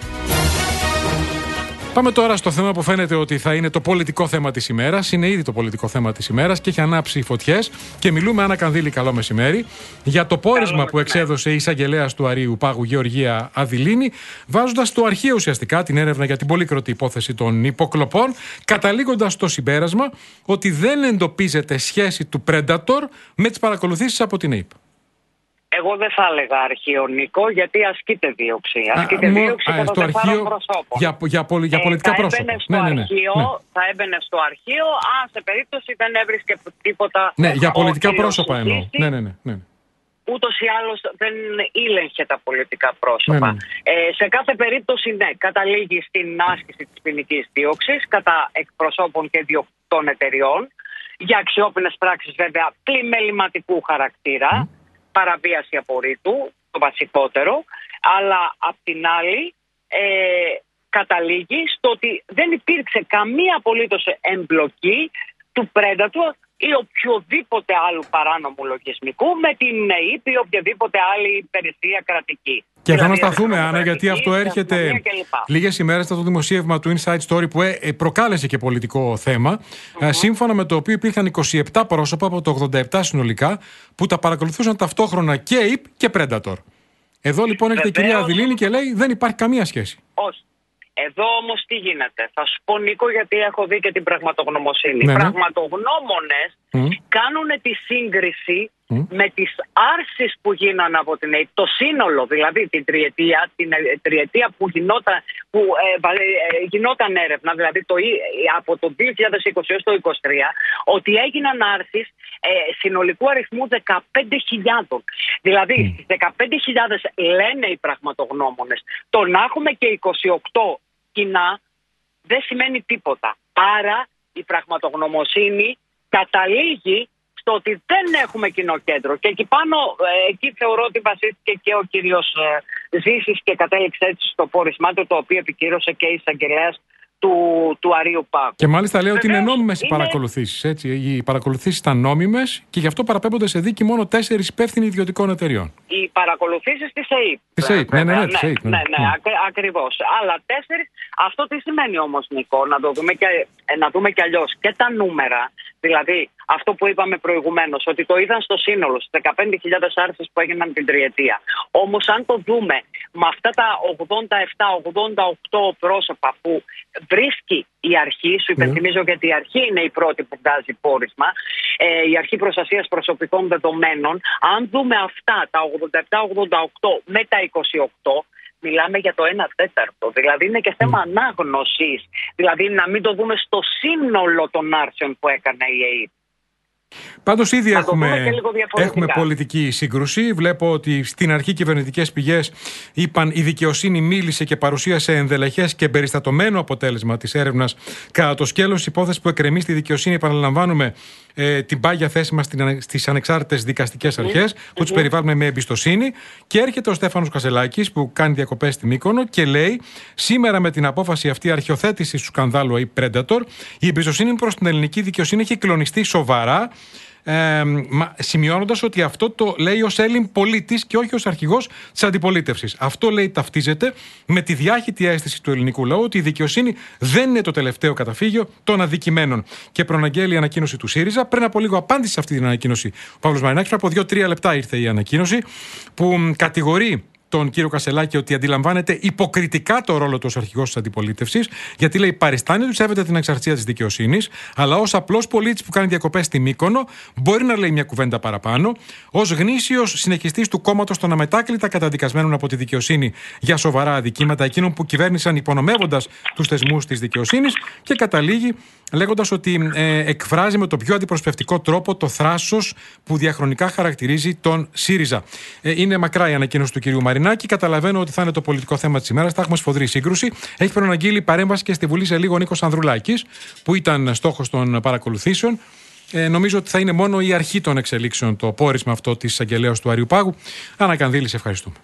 Πάμε τώρα στο θέμα που φαίνεται ότι θα είναι το πολιτικό θέμα της ημέρας. Είναι ήδη το πολιτικό θέμα της ημέρας και έχει ανάψει φωτιές. Και μιλούμε, Άννα Κανδύλη, καλό μεσημέρι, για το πόρισμα καλό που εξέδωσε η εισαγγελέας του Αρείου Πάγου Γεωργία Αδηλίνη, βάζοντας στο αρχείο ουσιαστικά την έρευνα για την πολύκροτη υπόθεση των υποκλοπών, καταλήγοντας στο συμπέρασμα ότι δεν εντοπίζεται σχέση του Predator με τις παρακολουθήσεις από την ΕΙΠ. Εγώ δεν θα έλεγα αρχείο, Νίκο, γιατί ασκείται δίωξη. Ασκείται Α, δίωξη κατά τεσσάρων προσώπων. Για, για, πολι, για πολιτικά ε, θα πρόσωπα. Έμπαινε στο ναι, ναι, ναι, αρχείο, ναι. Θα έμπαινε στο αρχείο, αν σε περίπτωση δεν έβρισκε τίποτα. Ναι, για πολιτικά πρόσωπα εννοώ. Ναι, ναι, ναι, ναι. Ούτως ή άλλως δεν ήλεγχε τα πολιτικά πρόσωπα. Ναι, ναι. Ε, σε κάθε περίπτωση, ναι, καταλήγει στην άσκηση της ποινικής δίωξης κατά εκπροσώπων και διοκτών εταιριών για αξιόπινες πράξεις, βέβαια, πλημεληματικού χαρακτήρα. Mm. Παραβίαση απορρίτου, το βασικότερο, αλλά απ' την άλλη ε, καταλήγει στο ότι δεν υπήρξε καμία απολύτως εμπλοκή του Predator ή οποιοδήποτε άλλου παράνομου λογισμικού με την ΕΙΠ ή οποιαδήποτε άλλη υπηρεσία κρατική. Και δηλαδή, θα να σταθούμε, Άννα, γιατί αυτό έρχεται λίγες ημέρες μετά το δημοσίευμα του Inside Story που ε, προκάλεσε και πολιτικό θέμα, mm-hmm. ε, σύμφωνα με το οποίο υπήρχαν είκοσι επτά πρόσωπα από το ογδόντα επτά συνολικά που τα παρακολουθούσαν ταυτόχρονα και ΕΙΠ και Predator. Εδώ λοιπόν έρχεται η κυρία Αδηλίνη και λέει δεν υπάρχει καμία σχέση. Όχι. Εδώ όμως τι γίνεται. Θα σου πω, Νίκο, γιατί έχω δει και την πραγματογνωμοσύνη. Οι ναι, ναι. πραγματογνώμονες mm. κάνουν τη σύγκριση mm. με τις άρσεις που γίνανε από την ΕΙΠ. Το σύνολο, δηλαδή την τριετία, την τριετία που γινόταν, που, ε, ε, γινόταν έρευνα, δηλαδή το, από το δύο χιλιάδες είκοσι έως το είκοσι τρία, ότι έγιναν άρσεις ε, συνολικού αριθμού δεκαπέντε χιλιάδες. Δηλαδή mm. στις δεκαπέντε χιλιάδες λένε οι πραγματογνώμονες. Το να έχουμε και είκοσι οκτώ κοινά δεν σημαίνει τίποτα. Άρα η πραγματογνωμοσύνη καταλήγει στο ότι δεν έχουμε κοινό κέντρο. Και εκεί πάνω, ε, εκεί θεωρώ ότι βασίστηκε και ο κύριος ε, Ζήσης και κατέληξε έτσι στο πόρισμά του, το οποίο επικύρωσε και η εισαγγελέας του, του Αρείου Πάγου. Και μάλιστα λέει ότι είναι νόμιμες οι είναι... παρακολουθήσεις. Έτσι. Οι παρακολουθήσεις ήταν νόμιμες και γι' αυτό παραπέμπονται σε δίκη μόνο τέσσερις υπεύθυνοι ιδιωτικών εταιριών. Οι παρακολουθήσεις της ΕΕΠ. Της ΕΕΠ, ναι, ναι, ναι, της ΕΕΠ, ναι, ναι, ναι, ακ, ακριβώς. Άλλα τέσσερις. Αυτό τι σημαίνει όμως, Νικό, να το δούμε και, να δούμε και αλλιώς. Και τα νούμερα, δηλαδή αυτό που είπαμε προηγουμένως, ότι το είδαν στο σύνολο, στις δεκαπέντε χιλιάδες άρσεις που έγιναν την τριετία. Όμως αν το δούμε με αυτά τα ογδόντα επτά ογδόντα οκτώ πρόσωπα που βρίσκει η αρχή, σου υπενθυμίζω mm. γιατί η αρχή είναι η πρώτη που βγάζει πόρισμα, ε, η αρχή προστασίας προσωπικών δεδομένων, αν δούμε αυτά τα ογδόντα επτά ογδόντα οκτώ με τα είκοσι οκτώ, μιλάμε για το ένα τέταρτο. Δηλαδή είναι και θέμα mm. ανάγνωσης. Δηλαδή να μην το δούμε στο σύνολο των άρσεων που έκανε η ΕΕΠ. Πάντως ήδη έχουμε, έχουμε πολιτική σύγκρουση. Βλέπω ότι στην αρχή κυβερνητικές πηγές είπαν η δικαιοσύνη μίλησε και παρουσίασε ενδελεχές και περιστατωμένο αποτέλεσμα της έρευνας κατά το σκέλος της υπόθεσης που εκκρεμεί στη δικαιοσύνη. Επαναλαμβάνουμε ε, την πάγια θέση μας στις ανεξάρτητες δικαστικές αρχές mm-hmm. που τους περιβάλλουμε με εμπιστοσύνη. Και έρχεται ο Στέφανος Κασελάκης που κάνει διακοπές στη Μύκονο και λέει σήμερα με την απόφαση αυτή αρχιοθέτηση του σκανδάλου η Predator η εμπιστοσύνη προς την ελληνική δικαιοσύνη έχει κλονιστεί σοβαρά. Ε, σημειώνοντας ότι αυτό το λέει ως Έλλην πολίτης και όχι ως αρχηγός της αντιπολίτευσης. Αυτό λέει ταυτίζεται με τη διάχυτη αίσθηση του ελληνικού λαού ότι η δικαιοσύνη δεν είναι το τελευταίο καταφύγιο των αδικημένων. Και προαναγγέλει η ανακοίνωση του ΣΥΡΙΖΑ. Πριν από λίγο απάντησε σε αυτή την ανακοίνωση ο Παύλος Μαρινάκης. Πριν από δύο-τρία λεπτά ήρθε η ανακοίνωση που κατηγορεί τον κύριο Κασελάκη ότι αντιλαμβάνεται υποκριτικά το ρόλο του ως αρχηγός της αντιπολίτευσης, γιατί λέει παριστάνει ότι σέβεται την εξαρτησία της δικαιοσύνης, αλλά ως απλός πολίτης που κάνει διακοπές στη Μύκονο μπορεί να λέει μια κουβέντα παραπάνω, ως γνήσιος συνεχιστής του κόμματος των αμετάκλητα καταδικασμένων από τη δικαιοσύνη για σοβαρά αδικήματα, εκείνων που κυβέρνησαν υπονομεύοντας τους θεσμούς της δικαιοσύνης, και καταλήγει λέγοντας ότι ε, εκφράζει με τον πιο αντιπροσωπευτικό τρόπο το θράσος που διαχρονικά χαρακτηρίζει τον ΣΥΡΙΖΑ. Ε, είναι μακρά η ανακοίνωση του κυρίου Μαρινάκη. Καταλαβαίνω ότι θα είναι το πολιτικό θέμα της ημέρας. Θα έχουμε σφοδρή σύγκρουση. Έχει προαναγγείλει παρέμβαση και στη Βουλή σε λίγο ο Νίκος Ανδρουλάκης, που ήταν στόχος των παρακολουθήσεων. Ε, νομίζω ότι θα είναι μόνο η αρχή των εξελίξεων το πόρισμα αυτό της εισαγγελέας του Αρείου Πάγου. Άννα Κανδύλη, σε ευχαριστούμε.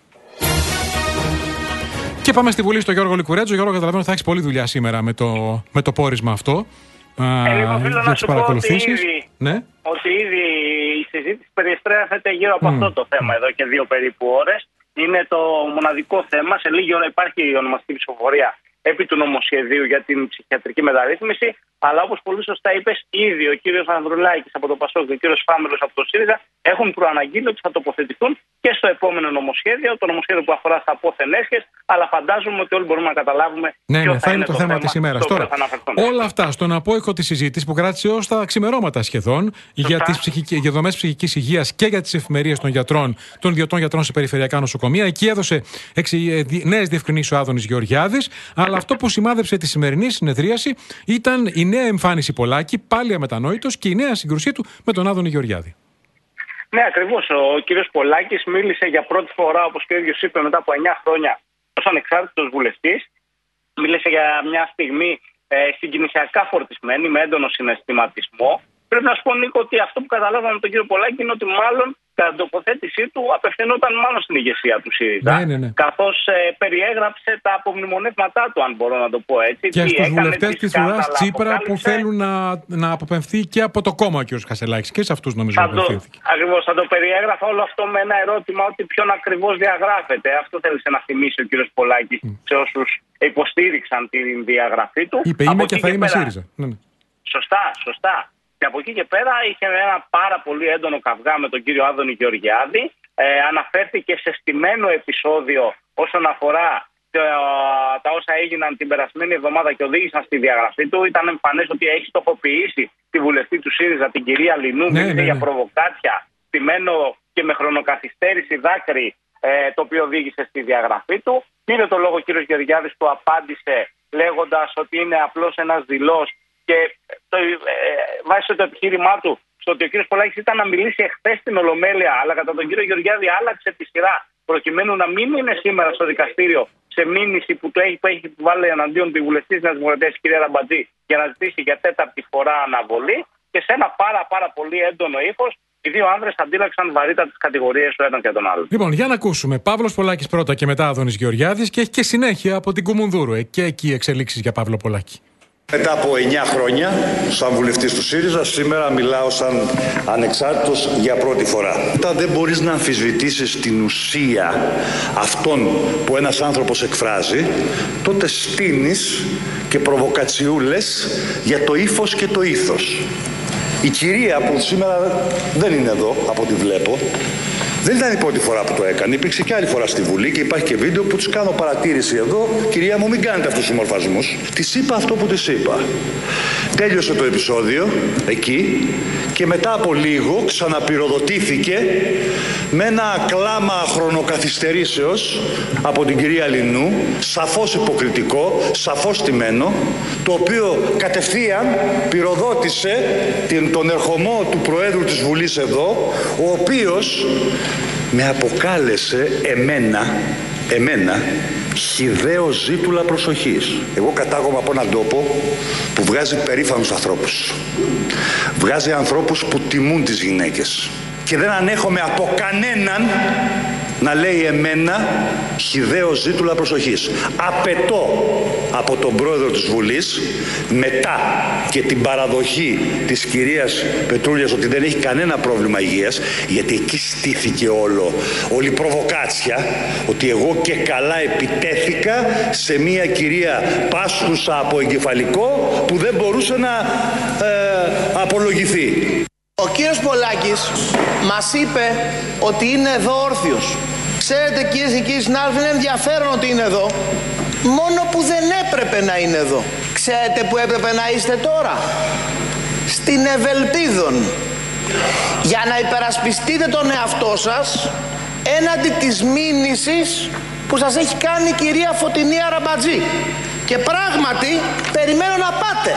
Και πάμε στη Βουλή στο Γιώργο Λικουρέτζο. Γιώργο, καταλαβαίνω ότι θα έχει πολλή δουλειά σήμερα με το, με το πόρισμα αυτό. Ε, λοιπόν, θέλω να σου πω ότι ήδη, ναι. ότι ήδη η συζήτηση περιστρέφεται γύρω από mm. αυτό το θέμα εδώ και δύο περίπου ώρες. Είναι το μοναδικό θέμα. Σε λίγη ώρα υπάρχει η ονομαστική ψηφοφορία επί του νομοσχεδίου για την ψυχιατρική μεταρρύθμιση. Αλλά όπως πολύ σωστά είπες, ήδη ο κύριος Ανδρουλάκης από το ΠΑΣΟΚ και ο κύριος Φάμελος από το ΣΥΡΙΖΑ έχουν προαναγγείλει ότι θα τοποθετηθούν και στο επόμενο νομοσχέδιο, το νομοσχέδιο που αφορά στα απόθεν έσχες. Αλλά φαντάζομαι ότι όλοι μπορούμε να καταλάβουμε ναι, ποιο ναι, θα είναι το, το θέμα της ημέρας. Τώρα, όλα αυτά στον απόϊχο της συζήτησης που κράτησε ως τα ξημερώματα σχεδόν για, τις ψυχικ... για δομές ψυχικής υγείας και για τις εφημερίες των γιατρών, των ιδιωτών γιατρών σε περιφερειακά νοσοκομεία. Εκεί έδωσε εξι... νέες διευκρινήσεις ο Άδωνης Γεωργιάδης. Αλλά αυτό που σημάδεψε τη σημερινή συνεδρίαση ήταν η νέα εμφάνιση Πολάκη, πάλι αμετανόητος, και η νέα συγκρουσία του με τον Άδωνη Γεωργιάδη. Ναι, ακριβώς. Ο κύριος Πολάκης μίλησε για πρώτη φορά, όπως και ο ίδιος είπε, μετά από εννιά χρόνια ως ανεξάρτητος βουλευτής. Μίλησε για μια στιγμή ε, συγκινησιακά φορτισμένη, με έντονο συναισθηματισμό. Πρέπει να σου πω, Νίκο, ότι αυτό που καταλάβαμε τον κύριο Πολάκη είναι ότι μάλλον κατά την τοποθέτησή του απευθυνόταν μάλλον στην ηγεσία του ΣΥΡΙΖΑ. Ναι, ναι, ναι. Καθώς ε, περιέγραψε τα απομνημονεύματά του, αν μπορώ να το πω έτσι. Και στους βουλευτές της ουράς Τσίπρα που θέλουν να, να αποπεμφθεί και από το κόμμα ο κ. Κασελάκης. Και σε αυτούς νομίζω απευθύνθηκε. Ακριβώς, θα το περιέγραφα όλο αυτό με ένα ερώτημα ότι ποιον ακριβώς διαγράφεται. Αυτό θέλησε να θυμίσει ο κ. Πολάκης mm. σε όσους υποστήριξαν την διαγραφή του. Είπε είμαι και θα είμαι πέρα... ΣΥΡΙΖΑ. Ναι, ναι. Σωστά, σωστά. Και από εκεί και πέρα είχε ένα πάρα πολύ έντονο καυγά με τον κύριο Άδωνη Γεωργιάδη. Ε, αναφέρθηκε σε στημένο επεισόδιο όσον αφορά τα, τα όσα έγιναν την περασμένη εβδομάδα και οδήγησαν στη διαγραφή του. Ήταν εμφανές ότι έχει στοχοποιήσει τη βουλευτή του ΣΥΡΙΖΑ, την κυρία Λινού, ναι, ναι, ναι. για προβοκάτσια, στημένο και με χρονοκαθυστέρηση δάκρυ, ε, το οποίο οδήγησε στη διαγραφή του. Πήρε το λόγο ο κύριος Γεωργιάδης, του απάντησε λέγοντας ότι είναι απλώς ένας δειλός. Και το, ε, βάσει το επιχείρημά του στο ότι ο κύριος Πολάκης ήταν να μιλήσει εχθές στην Ολομέλεια, αλλά κατά τον κύριο Γεωργιάδη άλλαξε τη σειρά προκειμένου να μην είναι σήμερα στο δικαστήριο σε μήνυση που, το έχει, που έχει βάλει εναντίον τη βουλευτή της Νέας Δημοκρατίας, κυρία Ραμπατζή, για να ζητήσει για τέταρτη φορά αναβολή και σε ένα πάρα πάρα πολύ έντονο ύφος οι δύο άνδρες αντίλαξαν βαρύτητα τις κατηγορίες του έναν και τον άλλον. Λοιπόν, για να ακούσουμε. Παύλος Πολάκης πρώτα και μετά Άδωνης Γεωργιάδης και έχει και συνέχεια από την Κουμουνδούρου. Ε, και εκεί εξελίξεις για Παύλο Πολάκη. Μετά από εννιά χρόνια, σαν βουλευτής του ΣΥΡΙΖΑ, σήμερα μιλάω σαν ανεξάρτητος για πρώτη φορά. Όταν δεν μπορείς να αμφισβητήσεις την ουσία αυτών που ένας άνθρωπος εκφράζει, τότε στείνεις και προβοκατσιούλες για το ύφος και το ήθος. Η κυρία που σήμερα δεν είναι εδώ, από ό,τι βλέπω, δεν ήταν η πρώτη φορά που το έκανε. Υπήρξε και άλλη φορά στη Βουλή και υπάρχει και βίντεο που τους κάνω παρατήρηση εδώ. Κυρία μου, μην κάνετε αυτούς τους μορφασμούς. Της είπα αυτό που της είπα. Τέλειωσε το επεισόδιο εκεί και μετά από λίγο ξαναπυροδοτήθηκε με ένα κλάμα χρονοκαθυστερήσεως από την κυρία Λινού, σαφώς υποκριτικό, σαφώς στημένο, το οποίο κατευθείαν πυροδότησε τον ερχομό του Προέδρου της Βουλής εδώ, ο οποίος με αποκάλεσε εμένα, εμένα, χυδαίο ζήτουλα προσοχής. Εγώ κατάγομαι από έναν τόπο που βγάζει περήφανους ανθρώπους. Βγάζει ανθρώπους που τιμούν τις γυναίκες. Και δεν ανέχομαι από κανέναν να λέει εμένα χυδαίο ζήτουλα προσοχής. Απαιτώ από τον πρόεδρο της Βουλής, μετά και την παραδοχή της κυρίας Πετρούλιας ότι δεν έχει κανένα πρόβλημα υγείας, γιατί εκεί στήθηκε όλο, όλη η προβοκάτσια, ότι εγώ και καλά επιτέθηκα σε μια κυρία πάσχουσα από εγκεφαλικό που δεν μπορούσε να ε, απολογηθεί. Ο κύριος Πολάκης μας είπε ότι είναι εδώ όρθιος. Ξέρετε, κυρίες και κύριοι συνάδελφοι, είναι ενδιαφέρον ότι είναι εδώ, μόνο που δεν έπρεπε να είναι εδώ. Ξέρετε που έπρεπε να είστε τώρα? Στην Ευελπίδων, για να υπερασπιστείτε τον εαυτό σας έναντι της μήνυσης που σας έχει κάνει η κυρία Φωτεινή Αραμπατζή. Και πράγματι περιμένω να πάτε,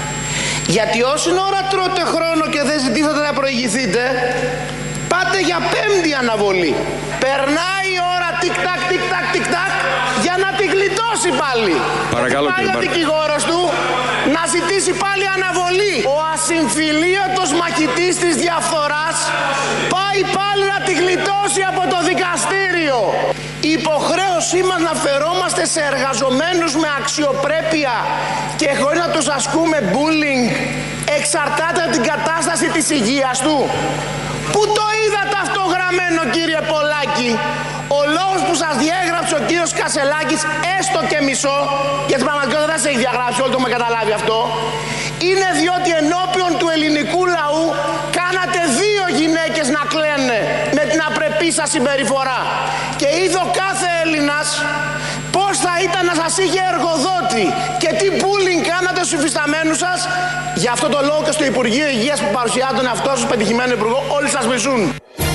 γιατί όση ώρα τρώτε χρόνο και δεν ζητήσατε να προηγηθείτε, πάτε για πέμπτη αναβολή. Περνάει η ώρα τικ-τακ, τικ-τακ, τικ-τακ, για να τη γλιτώσει πάλι. Παρακαλώ, πάει ο δικηγόρος του να ζητήσει πάλι αναβολή. Ο ασυμφιλίωτος μαχητής της διαφθοράς πάει πάλι να τη γλιτώσει από το δικαστήριο. Η υποχρέωσή μας να φερόμαστε σε εργαζομένους με αξιοπρέπεια και χωρίς να τους ασκούμε bullying εξαρτάται από την κατάσταση της υγείας του. Πού το είδατε αυτό γραμμένο, κύριε Πολάκη? Ο λόγος που σας διέγραψε ο κύριος Κασελάκης, έστω και μισό, γιατί στην πραγματικότητα δεν σας έχει διαγράψει, όλοι το έχουμε καταλάβει αυτό, είναι διότι ενώπιον του ελληνικού λαού κάνατε δύο γυναίκες να κλαίνε με την απρεπή σας συμπεριφορά. Και είδε ο κάθε Έλληνας πώς θα ήταν να σας είχε εργοδότη και τι bullying κάνατε στους υφισταμένους σας. Γι' αυτό το λόγο και στο Υπουργείο Υγείας που παρουσιάζει τον εαυτό σας πετυχημένο υπουργό, όλοι σας μισούν.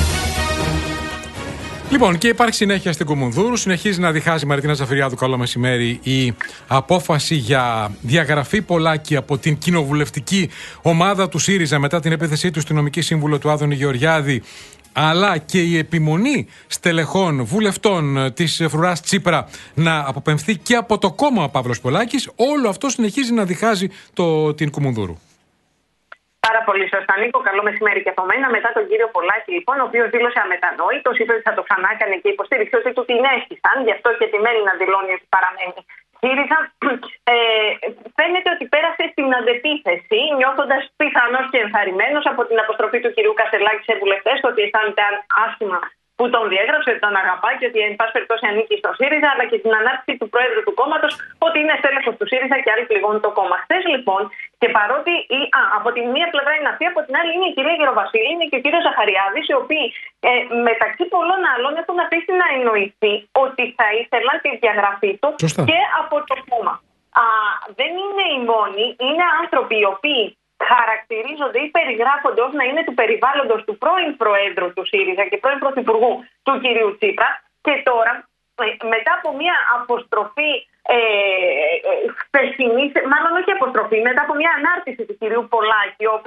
Λοιπόν, και υπάρχει συνέχεια στην Κουμουνδούρου. Συνεχίζει να διχάζει η Μαριτίνα Ζαφυριάδου, καλό μεσημέρι, η απόφαση για διαγραφή Πολάκη από την κοινοβουλευτική ομάδα του ΣΥΡΙΖΑ μετά την επίθεσή του στη νομική σύμβουλο του Άδωνη Γεωργιάδη, αλλά και η επιμονή στελεχών βουλευτών της φρουράς Τσίπρα να αποπεμφθεί και από το κόμμα ο Παύλος Πολάκης, όλο αυτό συνεχίζει να διχάζει το, την Κουμουνδούρου. Πάρα πολύ σωστά, Νίκο. Καλό μεσημέρι και από μένα. Μετά τον κύριο Πολάκη, λοιπόν, ο οποίος δήλωσε αμετανόητος, είπε ότι θα το ξανάκανε και υποστήριξε ότι του την έστησαν, γι' αυτό και επιμένει να δηλώνει ότι παραμένει ΣΥΡΙΖΑ. Ε, φαίνεται ότι πέρασε στην αντεπίθεση, νιώθοντας πιθανώς και ενθαρρυμένος από την αποστροφή του κυρίου Κασελάκη σε βουλευτές, ότι αισθάνεται άσχημα που τον διέγραψε, ότι τον αγαπά και ότι εν πάση περιπτώσει ανήκει στο ΣΥΡΙΖΑ, αλλά και την ανάρτηση του Προέδρου του κόμματος ότι είναι στέλεχος του ΣΥΡΙΖΑ και άλλοι πληγώνουν το κόμμα. Χθες λοιπόν, και παρότι η, α, από τη μία πλευρά είναι αυτή, από την άλλη είναι η κυρία Γεροβασίλη, είναι και ο κύριος Ζαχαριάδης, οι οποίοι ε, μεταξύ πολλών άλλων έχουν αφήσει να εννοηθεί ότι θα ήθελαν τη διαγραφή του Σωστά. και από το κόμμα. Α, δεν είναι οι μόνοι, είναι άνθρωποι οι οποίοι χαρακτηρίζονται ή περιγράφονται ως να είναι του περιβάλλοντος του πρώην Προέδρου του ΣΥΡΙΖΑ και πρώην Πρωθυπουργού του κυρίου Τσίπρα, και τώρα μετά από μια αποστροφή ε, χθεσινή, μάλλον όχι αποστροφή, μετά από μια ανάρτηση του κυρίου Πολάκη, ο οποίος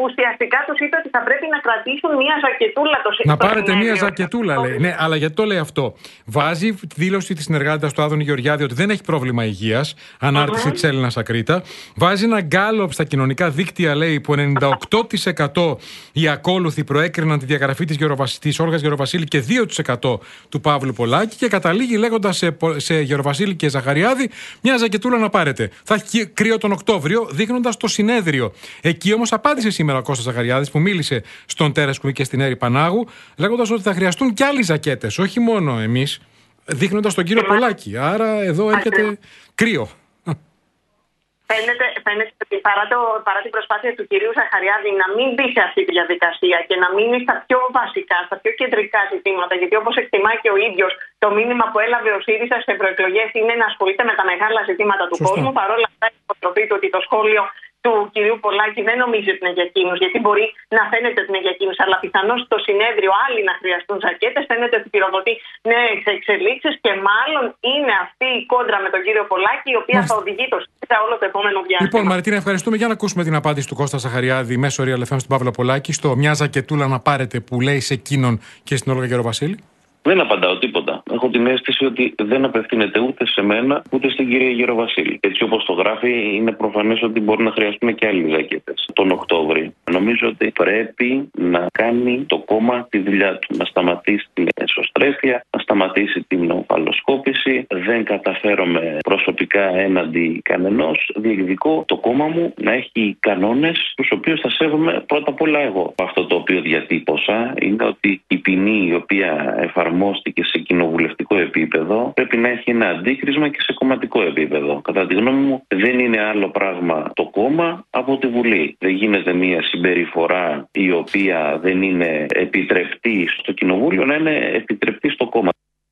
ουσιαστικά τους είπε ότι θα πρέπει να κρατήσουν μία ζακετούλα το Να πάρετε μία ζακετούλα, λέει. Ναι, αλλά γιατί το λέει αυτό? Βάζει δήλωση τη συνεργάτη του Άδωνη Γεωργιάδη ότι δεν έχει πρόβλημα υγείας, ανάρτηση mm-hmm. της Έλληνας Ακρίτα. Βάζει ένα γκάλωπ στα κοινωνικά δίκτυα, λέει, που ενενήντα οκτώ τοις εκατό οι ακόλουθοι προέκριναν τη διαγραφή της, Γεροβασ... της Όλγας Γεροβασίλη και δύο τοις εκατό του Παύλου Πολάκη, και καταλήγει λέγοντας σε, σε Γεροβασίλη και Ζαχαριάδη μια ζακετούλα να πάρετε. Θα έχει κρύο τον Οκτώβριο, δείχνοντας το συνέδριο. Εκεί όμως απάντησε σήμερα ο Κώστας Ζαχαριάδης, που μίλησε στον Τέρεσκου και στην Έρη Πανάγου, λέγοντας ότι θα χρειαστούν κι άλλοι ζακέτες, όχι μόνο εμείς, δείχνοντας τον κύριο Πολάκη. Άρα εδώ έρχεται κρύο. Φαίνεται, φαίνεται ότι παρά, το, παρά την προσπάθεια του κυρίου Ζαχαριάδη να μην μπει σε αυτή τη διαδικασία και να μείνει στα πιο βασικά, στα πιο κεντρικά ζητήματα, γιατί όπως εκτιμά και ο ίδιος, το μήνυμα που έλαβε ο ΣΥΡΙΖΑ στις ευρωεκλογές είναι να ασχολείται με τα μεγάλα ζητήματα του Σωστό. κόσμου. Παρόλα αυτά, η υποτροπή του ότι το σχόλιο του κυρίου Πολάκη δεν νομίζει ότι είναι για εκείνους, γιατί μπορεί να φαίνεται ότι είναι για εκείνους, αλλά πιθανώς στο συνέδριο άλλοι να χρειαστούν ζακέτες. Φαίνεται ότι πυροδοτεί νέες εξελίξεις και μάλλον είναι αυτή η κόντρα με τον κύριο Πολάκη, η οποία Μάλιστα. θα οδηγεί το ΣΥΡΙΖΑ όλο το επόμενο διάστημα. Λοιπόν, Μαριτίνα, ευχαριστούμε. Για να ακούσουμε την απάντηση του Κώστα Ζαχαριάδη μέσω Real εφ εμ στον Παύλο Πολάκη στο μια ζακετούλα να πάρετε που λέει σε εκείνον και στην Όλγα Γεροβασίλη. Δεν απαντάω τίποτα. Έχω την αίσθηση ότι δεν απευθύνεται ούτε σε μένα ούτε στην κυρία Γεροβασίλη. Έτσι όπως το γράφει, είναι προφανές ότι μπορεί να χρειαστούν και άλλοι ζακέτες τον Οκτώβριο. Νομίζω ότι πρέπει να κάνει το κόμμα τη δουλειά του. Να σταματήσει την εσωστρέφεια, να σταματήσει την οφαλοσκόπηση. Δεν καταφέρομαι προσωπικά έναντι κανενός. Διεκδικώ το κόμμα μου να έχει κανόνες, τους οποίους θα σέβομαι πρώτα απ' όλα εγώ. Αυτό το οποίο διατύπωσα είναι ότι η ποινή η οποία εφαρμόζεται εφαρμόστηκε σε κοινοβουλευτικό επίπεδο, πρέπει να έχει ένα αντίκρισμα και σε κομματικό επίπεδο. Κατά τη γνώμη μου, δεν είναι άλλο πράγμα το κόμμα από τη Βουλή. Δεν γίνεται μια συμπεριφορά η οποία δεν είναι επιτρεπτή στο κοινοβούλιο να είναι επιτρεπτή στο κόμμα.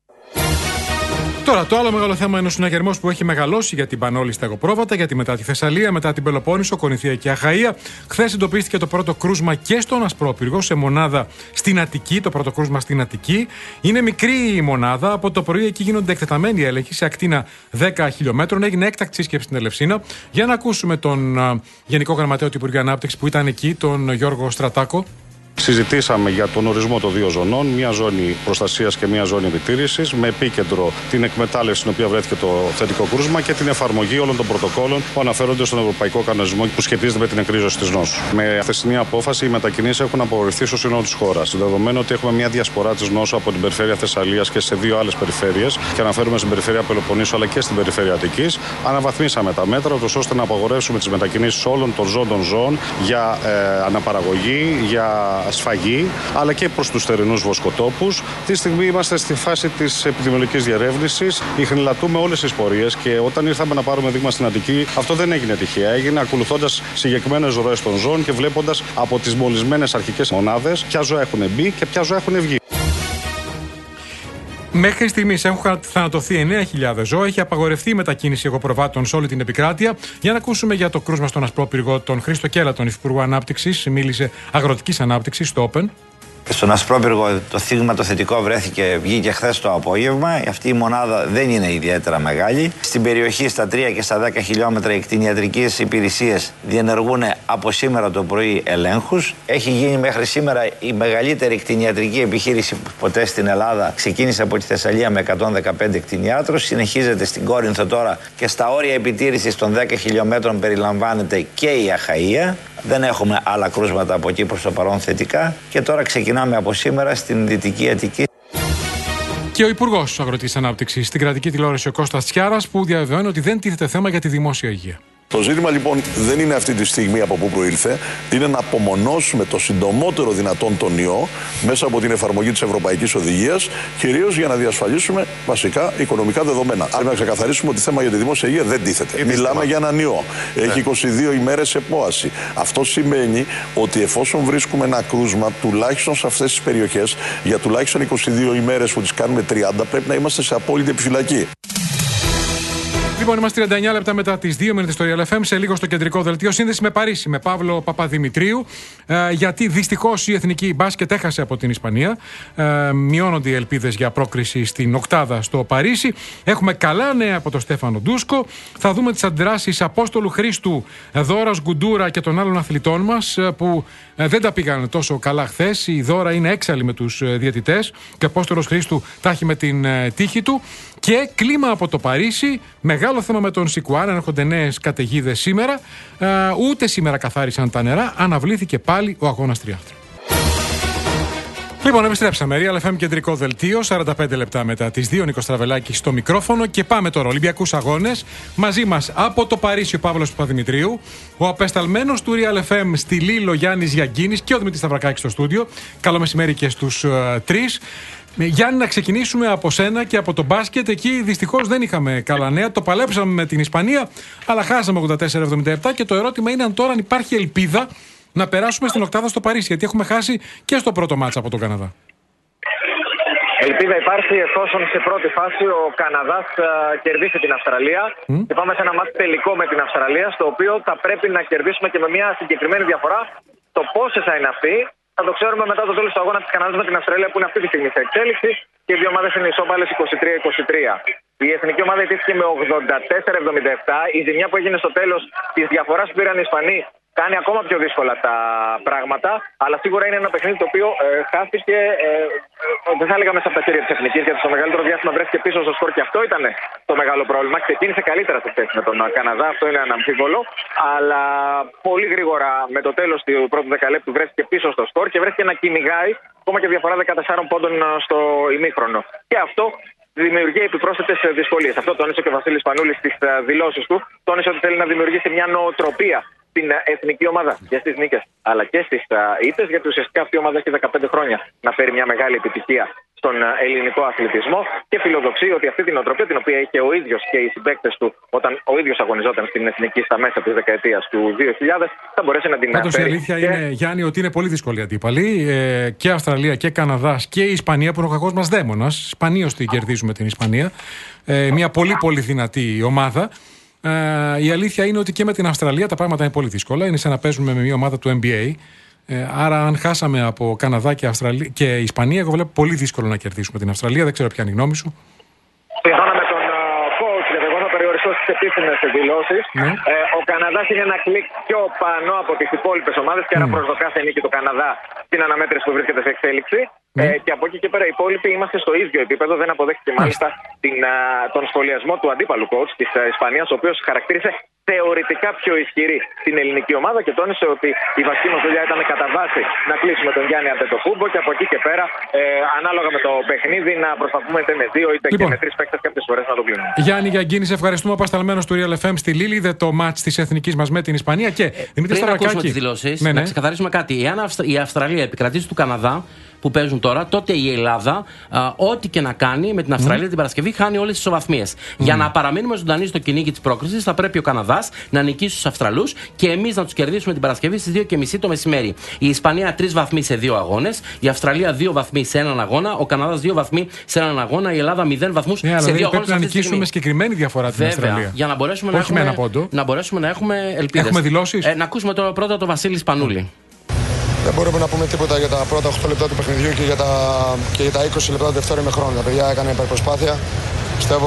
Τώρα, το άλλο μεγάλο θέμα είναι ο συναγερμός που έχει μεγαλώσει για την Πανόλη στα εγωπρόβατα, γιατί μετά τη Θεσσαλία, μετά την Πελοπόννησο, Κορινθία και Αχαΐα. Χθες εντοπίστηκε το πρώτο κρούσμα και στον Ασπρόπυργο, σε μονάδα στην Αττική. Το πρώτο κρούσμα στην Αττική. Είναι μικρή η μονάδα. Από το πρωί εκεί γίνονται εκτεταμένοι έλεγχοι σε ακτίνα δέκα χιλιόμετρων. Έγινε έκτακτη σύσκεψη στην Ελευσίνα. Για να ακούσουμε τον uh, Γενικό Γραμματέα του Υπουργείου Ανάπτυξης που ήταν εκεί, τον Γιώργο Στρατάκο. Συζητήσαμε για τον ορισμό των δύο ζωνών, μια ζώνη προστασίας και μια ζώνη επιτήρησης, με επίκεντρο την εκμετάλλευση στην οποία βρέθηκε το θετικό κρούσμα και την εφαρμογή όλων των πρωτοκόλων που αναφέρονται στον Ευρωπαϊκό Κανονισμό που σχετίζεται με την εκρίζωση της νόσου. Με χθεσινή απόφαση, οι μετακινήσεις έχουν απογορευτεί στο σύνολο της χώρας. Δεδομένου ότι έχουμε μια διασπορά της νόσου από την περιφέρεια Θεσσαλίας και σε δύο άλλες περιφέρειες, και αναφέρουμε στην περιφέρεια Πελοποννήσου αλλά και στην περιφέρεια Αττικής, αναβαθμίσαμε τα μέτρα ώστε να απαγορεύσουμε τις μετακινήσεις όλων των ζώντων ζώων για ε, αναπαραγωγή, για σφαγή, αλλά και προς τους θερινούς βοσκοτόπους. Τη στιγμή είμαστε στη φάση της επιδημιολογικής διερεύνησης. Ιχνηλατούμε όλες τις πορείες και όταν ήρθαμε να πάρουμε δείγμα στην Αττική, αυτό δεν έγινε τυχαία. Έγινε ακολουθώντας συγκεκριμένες ροές των ζώων και βλέποντας από τις μολυσμένες αρχικές μονάδες ποια ζώα έχουν μπει και ποια ζώα έχουν βγει. Μέχρι στιγμής έχουν θανατωθεί εννέα χιλιάδες ζώα. Έχει απαγορευτεί η μετακίνηση εγωπροβάτων σε όλη την επικράτεια. Για να ακούσουμε για το κρούσμα στον Ασπρόπυργο τον Χρήστο Κέλλα, τον Υφυπουργό Ανάπτυξης. Μίλησε αγροτικής ανάπτυξης στο Open. Στον Ασπρόπυργο το θύγμα το θετικό βρέθηκε, βγήκε χθες το απόγευμα. Αυτή η μονάδα δεν είναι ιδιαίτερα μεγάλη. Στην περιοχή στα τρία και στα δέκα χιλιόμετρα οι κτηνιατρικές υπηρεσίες διενεργούν από σήμερα το πρωί ελέγχους. Έχει γίνει μέχρι σήμερα η μεγαλύτερη κτηνιατρική επιχείρηση ποτέ στην Ελλάδα. Ξεκίνησε από τη Θεσσαλία με εκατόν δεκαπέντε κτηνιάτρους. Συνεχίζεται στην Κόρινθο τώρα και στα όρια επιτήρησης των δέκα χιλιόμετρων περιλαμβάνεται και η Αχαΐα. Δεν έχουμε άλλα κρούσματα από εκεί προς το παρόν θετικά. Και τώρα ξεκινάμε από σήμερα στην Δυτική Αττική. Και ο Υπουργός Αγροτικής Ανάπτυξης στην κρατική τηλεόραση, ο Κώστας Τσιάρας, που διαβεβαιώνει ότι δεν τίθεται θέμα για τη δημόσια υγεία. Το ζήτημα λοιπόν δεν είναι αυτή τη στιγμή από πού προήλθε, είναι να απομονώσουμε το συντομότερο δυνατόν τον ιό μέσα από την εφαρμογή της Ευρωπαϊκής Οδηγίας, κυρίως για να διασφαλίσουμε βασικά οικονομικά δεδομένα. Πρέπει να ξεκαθαρίσουμε ότι θέμα για τη δημόσια υγεία δεν τίθεται. Μιλάμε για έναν ιό. Έχει είκοσι δύο ημέρες επόαση. Αυτό σημαίνει ότι εφόσον βρίσκουμε ένα κρούσμα, τουλάχιστον σε αυτές τις περιοχές, για τουλάχιστον είκοσι δύο ημέρες που τις κάνουμε τριάντα, πρέπει να είμαστε σε απόλυτη επιφυλακή. Λοιπόν, είμαστε τριάντα εννιά λεπτά μετά τις δύο, μένετε στο Real εφ εμ. Σε λίγο στο κεντρικό δελτίο σύνδεση με Παρίσι, με Παύλο Παπαδημητρίου. Ε, γιατί δυστυχώς η εθνική μπάσκετ έχασε από την Ισπανία. Ε, μειώνονται οι ελπίδες για πρόκριση στην οκτάδα στο Παρίσι. Έχουμε καλά νέα από τον Στέφανο Ντούσκο. Θα δούμε τις αντιδράσεις Απόστολου Χρήστου, Δώρας Γκουντούρα και των άλλων αθλητών μας που ε, δεν τα πήγαν τόσο καλά χθες. Η Δώρα είναι έξαλλη με τους ε, διαιτητές και ο Απόστολος Χρήστου τα έχει με την ε, τύχη του. Και κλίμα από το Παρίσι. Μεγάλο θέμα με τον Σικουάν. Έρχονται νέες καταιγίδες σήμερα. Ε, ούτε σήμερα καθάρισαν τα νερά. Αναβλήθηκε πάλι ο αγώνας τριάθλου. Λοιπόν, επιστρέψαμε. Real εφ εμ κεντρικό δελτίο. σαράντα πέντε λεπτά μετά τις δύο. Νίκος Τραβελάκης στο μικρόφωνο. Και πάμε τώρα. Ολυμπιακούς αγώνες. Μαζί μας από το Παρίσι ο Παύλος Παπαδημητρίου. Ο απεσταλμένος του Real εφ εμ στη Λίλο Γιάννης Γιαγκίνης και ο Δημήτρης Σταυρακάκης στο στούντιο. Καλό μεσημέρι και στους uh, τρεις. Γιάννη, να ξεκινήσουμε από σένα και από το μπάσκετ. Εκεί δυστυχώς δεν είχαμε καλά νέα. Το παλέψαμε με την Ισπανία, αλλά χάσαμε ογδόντα τέσσερα εβδομήντα επτά. Και το ερώτημα είναι αν τώρα υπάρχει ελπίδα να περάσουμε στην οκτάδα στο Παρίσι. Γιατί έχουμε χάσει και στο πρώτο μάτσα από τον Καναδά. Ελπίδα υπάρχει εφόσον σε πρώτη φάση ο Καναδάς uh, κερδίσει την Αυστραλία. Mm. Και πάμε σε ένα μάτι τελικό με την Αυστραλία, στο οποίο θα πρέπει να κερδίσουμε και με μια συγκεκριμένη διαφορά. Το πόσες θα είναι αυτή θα το ξέρουμε μετά το τέλος του αγώνα της Καναδάς με την Αυστραλία, που είναι αυτή τη στιγμή σε εξέλιξη και οι δύο ομάδες είναι ισόπαλες είκοσι τρία είκοσι τρία. Η εθνική ομάδα ιτήθηκε με ογδόντα τέσσερα εβδομήντα επτά. Η ζημιά που έγινε στο τέλος της διαφοράς που πήραν οι Ισπανοί κάνει ακόμα πιο δύσκολα τα πράγματα, αλλά σίγουρα είναι ένα παιχνίδι το οποίο ε, χάθηκε, ε, ε, δεν θα έλεγα μέσα από τα χέρια της εθνικής, γιατί στο μεγαλύτερο διάστημα βρέθηκε πίσω στο σκορ και αυτό ήταν το μεγάλο πρόβλημα. Ξεκίνησε καλύτερα στη θέση με τον Καναδά, αυτό είναι αναμφίβολο, αλλά πολύ γρήγορα με το τέλος του πρώτου δεκαλέπτου βρέθηκε πίσω στο σκορ και βρέθηκε να κυνηγάει ακόμα και διαφορά δεκατεσσάρων πόντων στο ημίχρονο. Και αυτό δημιουργεί επιπρόσθετες δυσκολίες. Αυτό τόνισε και ο Βασίλης Πανούλης στις δηλώσεις του. Τόνισε ότι θέλει να δημιουργήσει μια νοοτροπία στην εθνική ομάδα και στις νίκες αλλά και στις ήττες, γιατί ουσιαστικά αυτή η ομάδα έχει δεκαπέντε χρόνια να φέρει μια μεγάλη επιτυχία στον ελληνικό αθλητισμό και φιλοδοξεί ότι αυτή την νοοτροπία, την οποία είχε ο ίδιος και οι συμπαίκτες του όταν ο ίδιος αγωνιζόταν στην εθνική στα μέσα της δεκαετίας του δύο χιλιάδες, θα μπορέσει να την φέρει. Πάντως η αλήθεια και... είναι, Γιάννη, ότι είναι πολύ δύσκολη αντίπαλη. Ε, και Αυστραλία και Καναδάς και η Ισπανία, που είναι ο κακός μας δαίμονας. Σπανίως την κερδίζουμε την Ισπανία. Ε, μια πολύ πολύ δυνατή ομάδα. Uh, η αλήθεια είναι ότι και με την Αυστραλία τα πράγματα είναι πολύ δύσκολα. Είναι σαν να παίζουμε με μια ομάδα του N B A. Uh, άρα, αν χάσαμε από Καναδά και, Αυστραλία, και Ισπανία, εγώ βλέπω πολύ δύσκολο να κερδίσουμε την Αυστραλία. Δεν ξέρω ποια είναι η γνώμη σου. Συμφωνώ με τον uh, coach, γιατί εγώ θα περιοριστώ στις επίσημες δηλώσεις. Ναι. Ε, ο Καναδάς είναι ένα κλικ πιο πάνω από τις υπόλοιπες ομάδες και άρα mm. προσδοκά σε νίκη του Καναδά στην αναμέτρηση που βρίσκεται σε εξέλιξη. Mm. Ε, και από εκεί και πέρα οι υπόλοιποι είμαστε στο ίδιο επίπεδο. Δεν αποδέχτηκε μάλιστα την, α, τον σχολιασμό του αντίπαλου coach της Ισπανίας, ο οποίος χαρακτήρισε θεωρητικά πιο ισχυρή την ελληνική ομάδα και τόνισε ότι η βασική μας δουλειά ήταν κατά βάση να κλείσουμε τον Γιάννη Αντετοκούμπο και από εκεί και πέρα, ε, ανάλογα με το παιχνίδι, να προσπαθούμε είτε με δύο είτε λοιπόν. και με τρεις παίκτες κάποιες φορές να το κλείνουμε. Γιάννη Γιαγκίνη, σε ευχαριστούμε. Απασταλμένος του Real εφ εμ στη Λίλη, είδε το μάτς της εθνικής μας με την Ισπανία. Και ε, Δημήτρη Σταυρακάκη. Τις δηλώσεις, ναι, ναι. Να ξεκαθαρίσουμε κάτι. Εάν η Αυστραλία επικρατήσει του Καναδά, που παίζουν τώρα, τότε η Ελλάδα, α, ό,τι και να κάνει με την Αυστραλία mm. την Παρασκευή, χάνει όλες τις ισοβαθμίες. Mm. Για να παραμείνουμε ζωντανοί στο κυνήγι της πρόκρισης, θα πρέπει ο Καναδάς να νικήσει τους Αυστραλούς και εμείς να τους κερδίσουμε την Παρασκευή στις δύο και μισή το μεσημέρι. Η Ισπανία τρεις βαθμοί σε δύο αγώνες, η Αυστραλία δύο βαθμοί σε έναν αγώνα, ο Καναδάς δύο βαθμοί σε έναν αγώνα, η Ελλάδα μηδέν βαθμούς yeah, σε δύο αγώνες. Πρέπει να νικήσουμε συγκεκριμένη διαφορά την Βέβαια, Αυστραλία. Για να μπορέσουμε, να έχουμε, να μπορέσουμε να έχουμε ελπίδες. Έχουμε δηλώσεις. Ε, να ακούσουμε τώρα πρώτα τον Βασίλη Σπανούλη. Δεν μπορούμε να πούμε τίποτα για τα πρώτα οκτώ λεπτά του παιχνιδιού και για τα, και για τα είκοσι λεπτά του δεύτερου ημιχρόνου. Τα παιδιά έκαναν υπερπροσπάθεια. Πιστεύω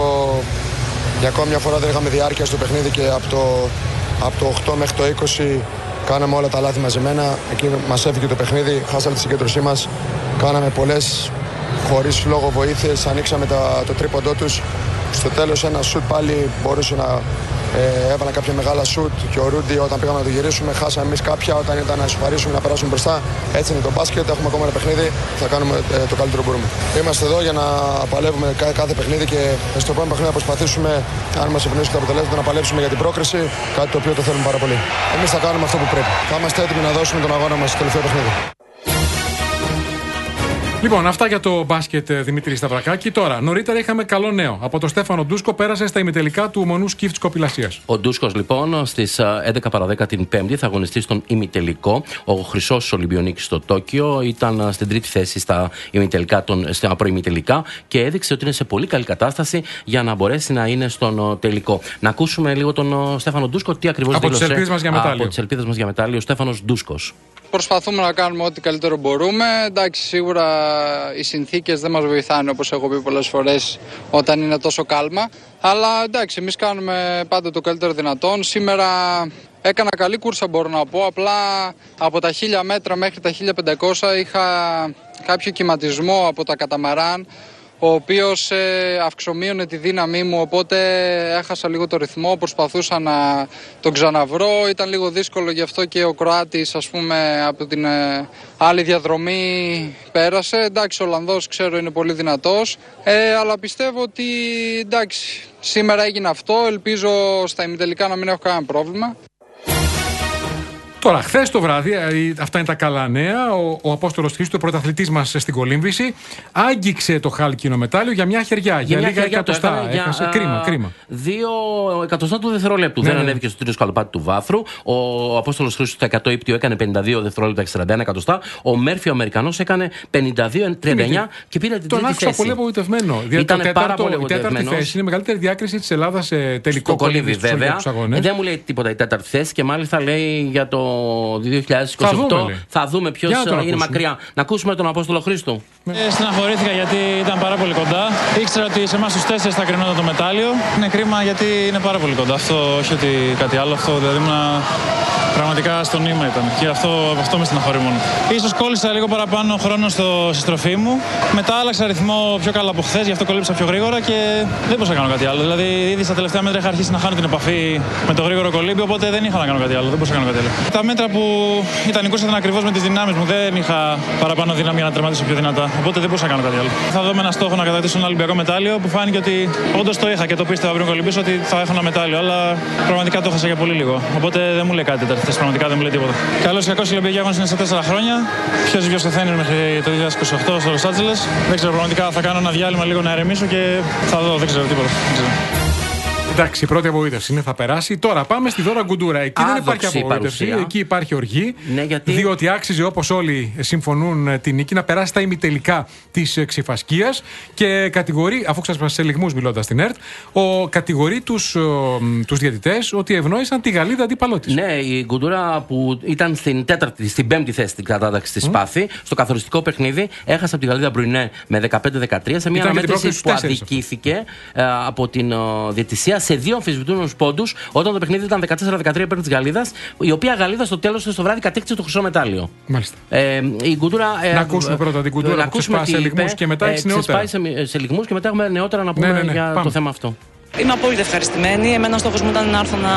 για ακόμη μια φορά δεν είχαμε διάρκεια στο παιχνίδι και από το, από το οκτώ μέχρι το είκοσι κάναμε όλα τα λάθη μαζεμένα. Εκεί μας έφυγε το παιχνίδι, χάσαμε τη συγκέντρωσή μας. Κάναμε πολλές χωρίς λόγο βοήθειες, ανοίξαμε τα, το τρίποντό τους. Στο τέλος ένα σουτ πάλι μπορούσε να ε, έβαλα κάποια μεγάλα σουτ και ο Ρούντι όταν πήγαμε να το γυρίσουμε χάσαμε εμείς κάποια όταν ήταν να ισοφαρίσουμε να περάσουμε μπροστά. Έτσι είναι το μπάσκετ, έχουμε ακόμα ένα παιχνίδι, θα κάνουμε ε, το καλύτερο που μπορούμε. Είμαστε εδώ για να παλεύουμε κάθε, κάθε παιχνίδι και στο επόμενο παιχνίδι να προσπαθήσουμε, αν μας ευνοήσει τα αποτελέσματα, να παλέψουμε για την πρόκριση, κάτι το οποίο το θέλουμε πάρα πολύ. Εμείς θα κάνουμε αυτό που πρέπει. Θα είμαστε έτοιμοι να δώσουμε τον αγώνα μας στο τελευταίο παιχνίδι. Λοιπόν, αυτά για το μπάσκετ, Δημήτρη Σταυρακάκη. Τώρα, νωρίτερα είχαμε καλό νέο. Από τον Στέφανο Ντούσκο πέρασε στα ημιτελικά του Ομονού Σκιφ της Κοπηλασίας. Ο Ντούσκος, λοιπόν, στις έντεκα παρά δέκα την Πέμπτη θα αγωνιστεί στον ημιτελικό. Ο χρυσός Ολυμπιονίκης στο Τόκιο ήταν στην τρίτη θέση στα, στα προημιτελικά και έδειξε ότι είναι σε πολύ καλή κατάσταση για να μπορέσει να είναι στον τελικό. Να ακούσουμε λίγο τον Στέφανο Ντούσκο τι ακριβώς από δήλωσε. τις ελπίδες μας για μετάλλιο. Από τις ελπίδες μας για μετάλλιο, ο Στέφανος Ντούσκος. Προσπαθούμε να κάνουμε ό,τι καλύτερο μπορούμε. Εντάξει, σίγουρα οι συνθήκες δεν μας βοηθάνε, όπως έχω πει πολλές φορές, όταν είναι τόσο κάλμα. Αλλά εντάξει, εμείς κάνουμε πάντα το καλύτερο δυνατόν. Σήμερα έκανα καλή κούρσα, μπορώ να πω. Απλά από τα χίλια μέτρα μέχρι τα χίλια πεντακόσια είχα κάποιο κυματισμό από τα καταμαράν, ο οποίος ε, αυξομείωνε τη δύναμή μου, οπότε έχασα λίγο το ρυθμό, προσπαθούσα να τον ξαναβρω, ήταν λίγο δύσκολο, γι' αυτό και ο Κροάτης, ας πούμε, από την ε, άλλη διαδρομή πέρασε. Εντάξει, ο Ολλανδός ξέρω είναι πολύ δυνατός, ε, αλλά πιστεύω ότι εντάξει, σήμερα έγινε αυτό, ελπίζω στα ημιτελικά να μην έχω κανένα πρόβλημα. Τώρα, χθες το βράδυ, αυτά είναι τα καλά νέα. Ο, ο Απόστολος Χρήστου, ο πρωταθλητής μας στην κολύμβηση, άγγιξε το χάλκινο μετάλλιο για μια χεριά. Για, για λίγα εκατοστά. Έχασε. Κρίμα, κρίμα. Δύο εκατοστά του δευτερολέπτου. Ναι, δεν ναι. ανέβηκε στο τρίτο σκαλοπάτι του βάθρου. Ο Απόστολος Χρήστου στο εκατό ύπτιο έκανε πενήντα δύο δευτερόλεπτα και σαράντα ένα εκατοστά. Ο Μέρφυ ο Αμερικανός έκανε πενήντα δύο τριάντα εννιά και πήρε την τρίτη θέση. Τον άκουσα πολύ απογοητευμένο. Ήταν πάρα πολύ απογοητευμένο. Η τέταρτη θέση είναι η μεγαλύτερη διάκριση της Ελλάδας σε τελικό κολύμβη. Βέβαια. Δεν μου λέει τίποτα η τέταρτη θέση και μάλιστα λέει για το δύο χιλιάδες είκοσι οκτώ. Θα δούμε, θα δούμε ποιος είναι μακριά. Να ακούσουμε τον Απόστολο Χρήστου. Ε, στεναχωρήθηκα γιατί ήταν πάρα πολύ κοντά. Ήξερα ότι σε εμάς τους τέσσερις θα κρινόταν το μετάλλιο. Είναι κρίμα γιατί είναι πάρα πολύ κοντά. Αυτό, όχι ότι κάτι άλλο. Αυτό δηλαδή ήμουν πραγματικά στο νήμα ήταν. Και αυτό, αυτό με στεναχωρεί μόνο. Ίσως κόλλησα λίγο παραπάνω χρόνο στο, στη στροφή μου. Μετά άλλαξα ρυθμό πιο καλά από χθες, γι' αυτό κολύψα πιο γρήγορα και δεν μπορούσα να κάνω κάτι άλλο. Δηλαδή, ήδη στα τελευταία μέτρα είχα αρχίσει να χάνω την επαφή με το γρήγορο κολύμπι, οπότε δεν είχα να κάνω κάτι άλλο. Δεν μπορούσα να κάνω κάτι άλλο. Τα μέτρα που ήταν ήταν ακριβώς με τις δυνάμεις μου. Δεν είχα παραπάνω δύναμη για να τερματίσω πιο δυνατά. Οπότε δεν μπορούσα να κάνω κάτι άλλο. Θα δω με ένα στόχο να κατακτήσω ένα Ολυμπιακό μετάλλιο που φάνηκε ότι όντως το είχα και το πίστευα πριν κολυμπήσω ότι θα έχω ένα μετάλλιο. Αλλά πραγματικά το έχασα για πολύ λίγο. Οπότε δεν μου λέει κάτι τέτοιο. Πραγματικά δεν μου λέει τίποτα. Καλώς ή κακώς οι Ολυμπιακοί Αγώνες είναι σε τέσσερα χρόνια. Ποιος ποιος θα είναι μέχρι το δύο χιλιάδες είκοσι οκτώ στο Λος Άντζελες. Δεν ξέρω, πραγματικά θα κάνω ένα διάλειμμα λίγο να ηρεμήσω και θα δω. Δεν ξέρω τίποτα. Δεν ξέρω. Εντάξει, η πρώτη απογοήτευση είναι θα περάσει. Τώρα πάμε στη Δώρα Γκουντούρα. Εκεί Άδοξη δεν υπάρχει απογοήτευση. παρουσία. Εκεί υπάρχει οργή. Ναι, γιατί... Διότι άξιζε, όπως όλοι συμφωνούν, την νίκη να περάσει στα ημιτελικά της Ξηφασκίας και κατηγορεί, αφού ξέσπασε σε λιγμούς μιλώντας στην ΕΡΤ, ο, κατηγορεί τους, τους διαιτητές ότι ευνόησαν τη Γαλλίδα αντίπαλό της. Ναι, η Γκουντούρα που ήταν στην, τέταρτη, στην πέμπτη θέση στην κατάταξη της mm. Σπάθη, στο καθοριστικό παιχνίδι, έχασε από τη Γαλλίδα Μπρουινέ με δεκαπέντε δεκατρία σε μια αναμέτρηση που αδικήθηκε uh, από την uh, διαιτησία σε δύο αμφισβητούμενους πόντους, όταν το παιχνίδι ήταν δεκατέσσερα δεκατρία υπέρ της Γαλλίδας, η οποία Γαλλίδα στο τέλος στο βράδυ κατέκτησε το χρυσό μετάλλιο. Μάλιστα. Ε, η Γκουντούρα, ε, να ακούσουμε πρώτα την Γκουντούρα που ξεσπάει σε λιγμούς και μετά έχει νεότερα. Σε, σε λιγμούς και μετά έχουμε νεότερα να πούμε ναι, ναι, ναι. για Πάμε. το θέμα αυτό. Είμαι απόλυτα ευχαριστημένη. Εμένα ο στόχος μου ήταν να έρθω να.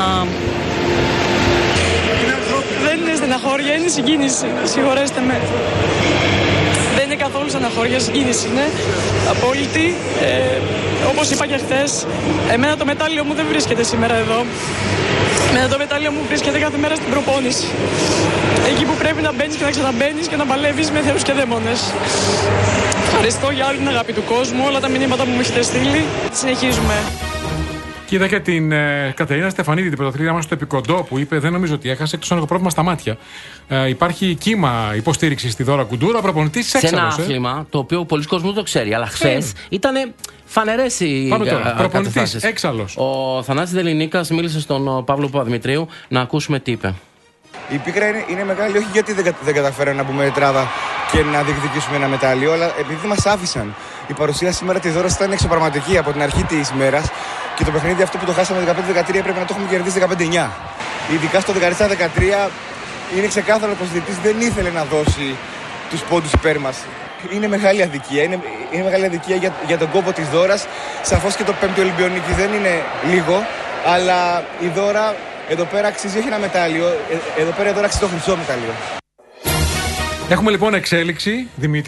Δεν είναι στεναχώρια, είναι συγκίνηση. Συγχωρέστε με. Δεν είναι καθόλου στεναχώρια, συγκίνηση είναι. Απόλυτη. Ε, όπως είπα και χθες, εμένα το μετάλλιο μου δεν βρίσκεται σήμερα εδώ. Εμένα το μετάλλιο μου βρίσκεται κάθε μέρα στην προπόνηση. Εκεί που πρέπει να μπαίνεις και να ξαναμπαίνεις και να παλεύεις με θεούς και δαίμονες. Ευχαριστώ για όλη την αγάπη του κόσμου, όλα τα μηνύματα που μου έχετε στείλει. Συνεχίζουμε. Και είδα και την ε, Κατερίνα Στεφανίδη, την πρωταθλήτρια μας στο Επικοντό, που είπε: δεν νομίζω ότι έχασε, εκτός αν έχω πρόβλημα στα μάτια. Ε, υπάρχει κύμα υποστήριξη στη Δώρα Γκουντούρα, προπονητής έξαλλος. Σε ένα άθλημα, ε. το οποίο πολλοί κόσμοι δεν το ξέρει, αλλά χθες ε. ήταν φανερές οι προπονητής έξαλλος. Ο Θανάσης Δεληνίκας μίλησε στον Παύλο Παπαδημητρίου, να ακούσουμε τι είπε. Η πίκρα είναι, είναι μεγάλη, όχι γιατί δεν, κα, δεν καταφέραμε να μπούμε τετράδα και να διεκδικήσουμε ένα μετάλλιο, αλλά επειδή μας άφησαν. Η παρουσία σήμερα της Δώρας ήταν εξωπραγματική από την αρχή της ημέρας και το παιχνίδι αυτό που το χάσαμε δεκαπέντε δεκατρία πρέπει να το έχουμε κερδίσει δεκαπέντε εννιά. Ειδικά στο δεκατέσσερα δεκατρία είναι ξεκάθαρο πως ο διαιτητής δεν ήθελε να δώσει τους πόντους υπέρ μας. Είναι μεγάλη αδικία, είναι, είναι μεγάλη αδικία για, για τον κόπο της Δώρας. Σαφώς και το πέμπτο Ολυμπιονίκη δεν είναι λίγο, αλλά η Δώρα εδώ πέρα αξίζει όχι ένα μετάλλιο, εδώ πέρα η Δώρα αξίζει το χρυσό μετάλλιο. Έχουμε λοιπόν εξέλιξη, Δημήτρη.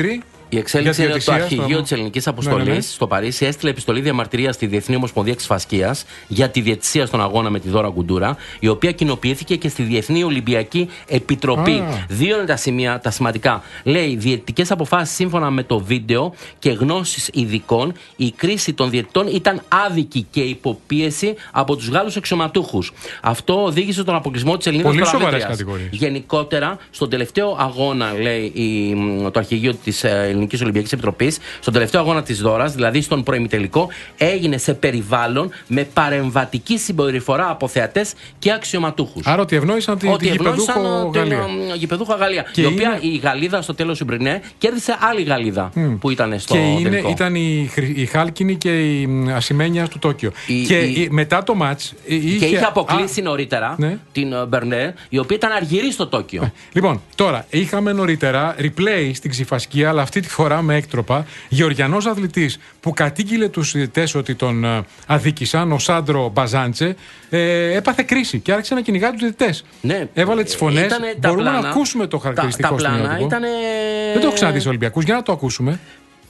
Η εξέλιξη είναι ότι το αρχηγείο της Ελληνικής Αποστολής ναι, ναι, ναι. στο Παρίσι έστειλε επιστολή διαμαρτυρίας στη Διεθνή Ομοσπονδία Ξυφασκίας για τη διαιτησία στον αγώνα με τη Δώρα Γκουντούρα, η οποία κοινοποιήθηκε και στη Διεθνή Ολυμπιακή Επιτροπή. Ah. Δύο είναι τα σημεία, τα σημαντικά. Λέει, διαιτητικές αποφάσεις σύμφωνα με το βίντεο και γνώσεις ειδικών, η κρίση των διαιτητών ήταν άδικη και υποπίεση από τους Γάλλους αξιωματούχους. Αυτό οδήγησε στον αποκλεισμό της ελληνικής παραμέτριας. Γενικότερα, στον τελευταίο αγώνα, λέει η, το αρχηγείο της Ελληνικής Ολυμπιακής Επιτροπής, στον τελευταίο αγώνα της Δώρας, δηλαδή στον προημιτελικό, έγινε σε περιβάλλον με παρεμβατική συμπεριφορά από θεατές και αξιωματούχους. Άρα ότι ευνόησαν την γηπεδούχο Γαλλία. Γηπεδούχο Γαλλία. Η οποία είναι... η Γαλλίδα στο τέλος η Μπρινέ κέρδισε άλλη Γαλλίδα mm. που ήταν στο και είναι, τελικό. Ήταν η, η Χάλκινη και η Ασημένια του Τόκιο. Η, και η... μετά το μάτς. Είχε... Και είχε αποκλείσει Α, νωρίτερα ναι. την Μπερνέ, η οποία ήταν αργυρή στο Τόκιο. Ε, λοιπόν, τώρα είχαμε νωρίτερα replay στην Ξυφασκία, αλλά αυτή τη φορά με έκτροπα. Γεωργιανός αθλητής που κατήγγειλε τους διαιτητές ότι τον uh, αδίκησαν, ο Σάντρο Μπαζάντσε, ε, έπαθε κρίση και άρχισε να κυνηγά τους διαιτητές. Ναι, έβαλε τις φωνές. Μπορούμε πλάνα, να ακούσουμε το χαρακτηριστικό τα, τα πλάνα ήτανε... Δεν το έχω ξαναδεί στους Ολυμπιακούς, για να το ακούσουμε.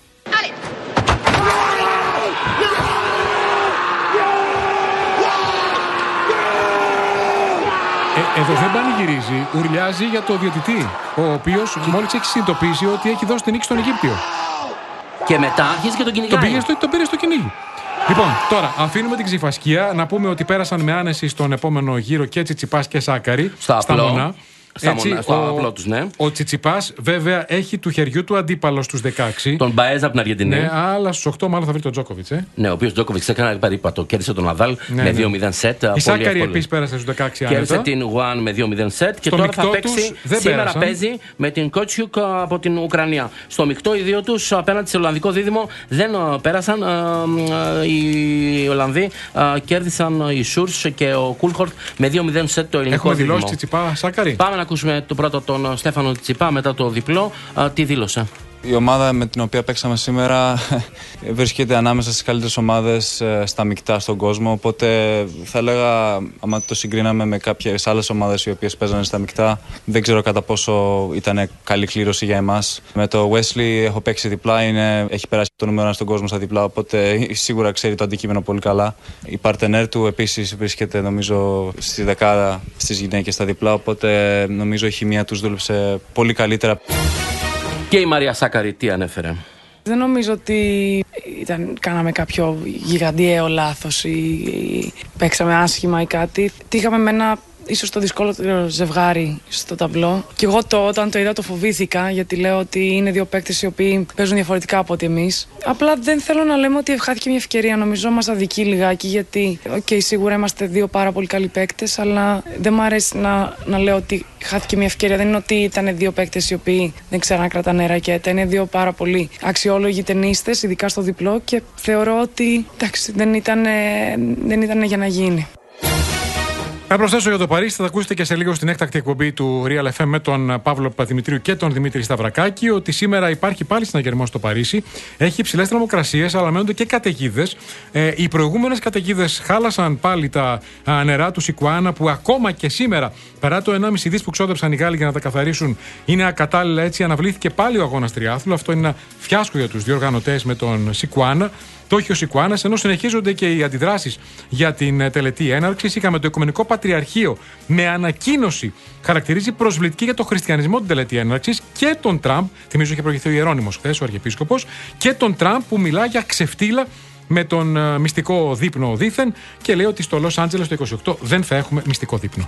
Ε, εδώ δεν πανηγυρίζει, ουρλιάζει για το διαιτητή, ο οποίος μόλις έχει συνειδητοποιήσει ότι έχει δώσει την νίκη στον Αιγύπτιο. Και μετά αρχίζει και τον κυνηγάει. Τον πήγε στο, τον πήρε στο κυνήγι. Λοιπόν, τώρα αφήνουμε την Ξυφασκία. Να πούμε ότι πέρασαν με άνεση στον επόμενο γύρο και Τσιτσιπάς και Σάκαρη στα, στα Μονά. Στα Έτσι, μονά, στο ο, απλό τους, ναι. Ο Τσιτσιπάς βέβαια έχει του χεριού του αντίπαλο στους δεκαέξι. Τον Μπαέζα από την Αργεντινή. Ναι, αλλά στους οκτώ μάλλον θα βρει τον Τζόκοβιτς. Ε. Ναι, ο οποίος Τζόκοβιτς έκανε περίπατο. Κέρδισε τον Ναδάλ ναι, με δύο μηδέν σετ. Η Σάκαρη επίσης πέρασε στους δεκαέξι άνετα. Κέρδισε την Γουάν με δύο μηδέν σετ. Και τώρα θα παίξει. Σήμερα πέρασαν. Παίζει με την Κότσιουκ από την Ουκρανία. Στο μεικτό οι δύο τους απέναντι σε Ολλανδικό δίδυμο δεν πέρασαν. Οι Ολλανδοί κέρδισαν οι Σούρς και ο Κούλχορτ με δύο μηδέν σετ το ελληνικό δίδυμο. Έχουμε δηλώσει Τσιτσιπά Σάκαρη. Πάμε να ακούσουμε το πρώτο τον Στέφανο Τσιτσιπά μετά το διπλό. Α, τι δήλωσε? Η ομάδα με την οποία παίξαμε σήμερα βρίσκεται ανάμεσα στις καλύτερες ομάδες στα μεικτά στον κόσμο, οπότε θα έλεγα, άμα το συγκρίναμε με κάποιες άλλες ομάδες οι οποίες παίζανε στα μεικτά, δεν ξέρω κατά πόσο ήταν καλή κλήρωση για εμάς. Με το Wesley έχω παίξει διπλά, είναι, έχει περάσει το νούμερο ένα στον κόσμο στα διπλά, οπότε σίγουρα ξέρει το αντικείμενο πολύ καλά. Η παρτενέρ του επίσης βρίσκεται νομίζω στη δεκάδα στις γυναίκες στα διπλά, οπότε νομίζω η χημεία τους δούλεψε πολύ καλύτερα. Και η Μαρία Σάκαρη τι ανέφερε? Δεν νομίζω ότι ήταν, κάναμε κάποιο γιγαντιαίο λάθος ή, ή παίξαμε άσχημα ή κάτι. Τύχαμε με ένα ίσως το δυσκολότερο ζευγάρι στο ταμπλό. Και εγώ το, όταν το είδα το φοβήθηκα, γιατί λέω ότι είναι δύο παίκτες οι οποίοι παίζουν διαφορετικά από ότι εμείς. Απλά δεν θέλω να λέμε ότι χάθηκε μια ευκαιρία. Νομίζω μας αδικεί λιγάκι, γιατί okay, σίγουρα είμαστε δύο πάρα πολύ καλοί παίκτες, αλλά δεν μου αρέσει να, να λέω ότι χάθηκε μια ευκαιρία. Δεν είναι ότι ήταν δύο παίκτες οι οποίοι δεν ξέραν να κρατάνε ρακέτα. Είναι δύο πάρα πολύ αξιόλογοι τενίστες, ειδικά στο διπλό, και θεωρώ ότι εντάξει, δεν ήταν, δεν ήταν για να γίνει. Να προσθέσω για το Παρίσι, θα τα ακούσετε και σε λίγο στην έκτακτη εκπομπή του Real εφ εμ με τον Παύλο Παπαδημητρίου και τον Δημήτρη Σταυρακάκη, ότι σήμερα υπάρχει πάλι συναγερμό στο Παρίσι. Έχει υψηλές θερμοκρασίες, αλλά μένονται και καταιγίδες. Ε, οι προηγούμενες καταιγίδες χάλασαν πάλι τα α, νερά του Σικουάνα, που ακόμα και σήμερα, παρά το ενάμιση δις που ξόδεψαν οι Γάλλοι για να τα καθαρίσουν, είναι ακατάλληλα. Έτσι αναβλήθηκε πάλι ο αγώνας τριάθλου. Αυτό είναι ένα φιάσκο για τους διοργανωτές με τον Σικουάνα. Το έχει ο Σικουάνας, ενώ συνεχίζονται και οι αντιδράσεις για την τελετή έναρξης. Είχαμε το Οικουμενικό Πατριαρχείο με ανακοίνωση, χαρακτηρίζει προσβλητική για τον χριστιανισμό την τελετή έναρξης, και τον Τραμπ, θυμίζω είχε προηγηθεί ο Ιερώνυμος χθες, ο Αρχιεπίσκοπος, και τον Τραμπ που μιλά για ξεφτύλα με τον uh, μυστικό δείπνο δήθεν, και λέει ότι στο Λος Άντζελες το είκοσι οκτώ δεν θα έχουμε μυστικό δείπνο.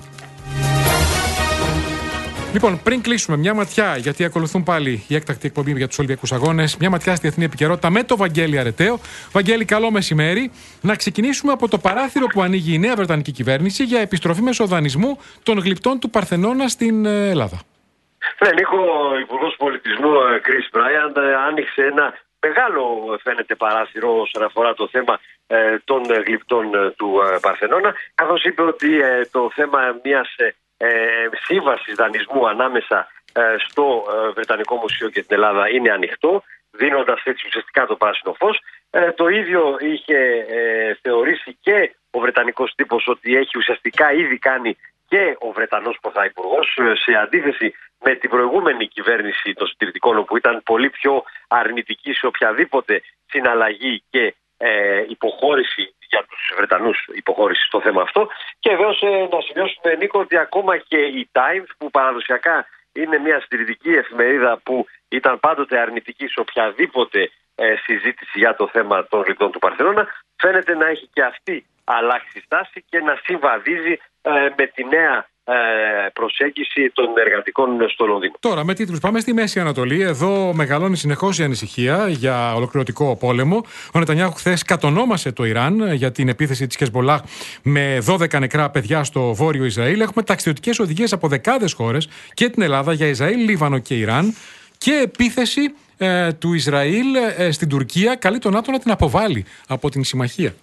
Λοιπόν, πριν κλείσουμε, μια ματιά, γιατί ακολουθούν πάλι η έκτακτη εκπομπή για τους Ολυμπιακούς Αγώνες, μια ματιά στη διεθνή επικαιρότητα με το Βαγγέλη Αρεταίο. Βαγγέλη, καλό μεσημέρι. Να ξεκινήσουμε από το παράθυρο που ανοίγει η νέα βρετανική κυβέρνηση για επιστροφή μέσω δανεισμού των γλυπτών του Παρθενώνα στην Ελλάδα. Ναι, Νίκο, ο Υπουργός Πολιτισμού Chris Bryant άνοιξε ένα μεγάλο, φαίνεται, παράθυρο όσον αφορά το θέμα ε, των γλυπτών του ε, Παρθενώνα, καθώς είπε ότι ε, το θέμα μιας ε, Ε, σύμβασης δανεισμού ανάμεσα ε, στο ε, Βρετανικό Μουσείο και την Ελλάδα είναι ανοιχτό, δίνοντας έτσι ουσιαστικά το πράσινο φως. Ε, το ίδιο είχε ε, θεωρήσει και ο Βρετανικός τύπος, ότι έχει ουσιαστικά ήδη κάνει και ο Βρετανός Πρωθυπουργός, σε αντίθεση με την προηγούμενη κυβέρνηση των συντηρητικών, που ήταν πολύ πιο αρνητική σε οποιαδήποτε συναλλαγή και ε, υποχώρηση για τους Βρετανούς, υποχώρηση στο θέμα αυτό. Και βεβαίως ε, να σημειώσουμε, Νίκο, ότι ακόμα και η Times, που παραδοσιακά είναι μια συντηρητική εφημερίδα που ήταν πάντοτε αρνητική σε οποιαδήποτε ε, συζήτηση για το θέμα των γλυπτών του Παρθενώνα, φαίνεται να έχει και αυτή αλλάξει στάση και να συμβαδίζει ε, με τη νέα ε, προσέγγιση των εργατικών στο Λονδίνο. Τώρα, με τίτλους, πάμε στη Μέση Ανατολή. Εδώ μεγαλώνει συνεχώς η ανησυχία για ολοκληρωτικό πόλεμο. Ο Νετανιάχου χθες κατονόμασε το Ιράν για την επίθεση της Χεσμολάχ με δώδεκα νεκρά παιδιά στο βόρειο Ισραήλ. Έχουμε ταξιδιωτικές οδηγίες από δεκάδες χώρες και την Ελλάδα για Ισραήλ, Λίβανο και Ιράν. Και επίθεση ε, του Ισραήλ ε, στην Τουρκία. Καλεί τον ΝΑΤΟ να την αποβάλει από την συμμαχία.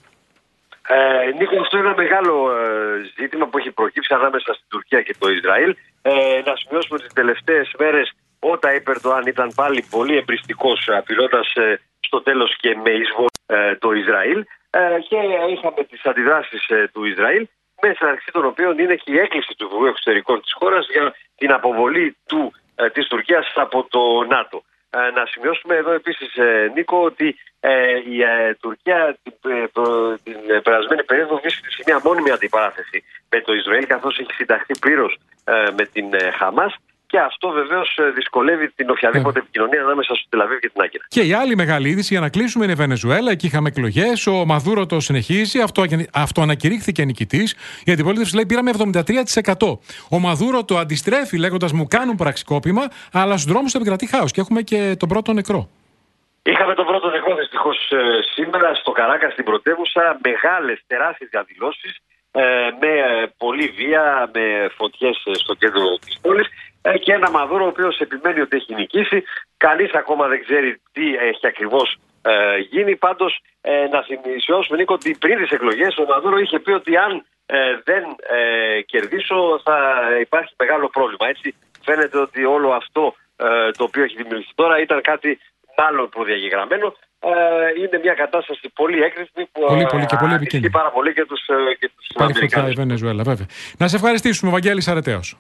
Ε, Νίκο, αυτό είναι ένα μεγάλο ε, ζήτημα που έχει προκύψει ανάμεσα στην Τουρκία και το Ισραήλ. Ε, να σημειώσουμε ότι τις τελευταίες μέρες ο Ταΐπ Ερντοάν ήταν πάλι πολύ εμπριστικός, απειλώντας ε, στο τέλος και με εισβολή ε, το Ισραήλ. Ε, και είχαμε τις αντιδράσεις ε, του Ισραήλ, μέσα μεταξύ των οποίων είναι και η έκκληση του Υπουργού Εξωτερικών της χώρας για την αποβολή του, ε, της Τουρκίας από το ΝΑΤΟ. Ε, να σημειώσουμε εδώ επίσης, ε, Νίκο, ότι ε, η ε, Τουρκία την, ε, το, την περασμένη περίοδο βρίσκεται σε μια μόνιμη αντιπαράθεση με το Ισραήλ, καθώς έχει συνταχθεί πλήρως ε, με την ε, Χαμάς. Και αυτό βεβαίως δυσκολεύει την οποιαδήποτε επικοινωνία ανάμεσα στο Τελ Αβίβ και την Άγκυρα. Και η άλλη μεγάλη είδηση για να κλείσουμε είναι η Βενεζουέλα. Εκεί είχαμε εκλογές. Ο Μαδούρο το συνεχίζει. Αυτό, αυτό ανακηρύχθηκε νικητής. Η αντιπολίτευση λέει πήραμε εβδομήντα τρία τοις εκατό. Ο Μαδούρο το αντιστρέφει λέγοντας μου κάνουν πραξικόπημα, αλλά στους δρόμους επικρατεί χάος. Και έχουμε και τον πρώτο νεκρό. Είχαμε τον πρώτο νεκρό δυστυχώς σήμερα στο Καράκας, στην πρωτεύουσα. Μεγάλες, τεράστιες διαδηλώσεις με πολλή βία, με φωτιές στο κέντρο της πόλης. Και ένα Μαδούρο ο οποίος επιμένει ότι έχει νικήσει. Κανείς ακόμα δεν ξέρει τι έχει ακριβώς ε, γίνει. Πάντως ε, να σημειώσουμε, Νίκο, ότι πριν τις εκλογές ο Μαδούρο είχε πει ότι αν ε, δεν ε, κερδίσω θα υπάρχει μεγάλο πρόβλημα. Έτσι φαίνεται ότι όλο αυτό ε, το οποίο έχει δημιουργηθεί τώρα ήταν κάτι μάλλον προδιαγεγραμμένο. Ε, είναι μια κατάσταση πολύ έκρηθμη που πολύ, πολύ και πολύ επικίνδυνη. πάρα πολύ και τους, και τους Αμερικάνους. Βενεζουέλα, βέβαια. Να σε ευχαριστήσουμε, Βαγγέλης Αρετέος.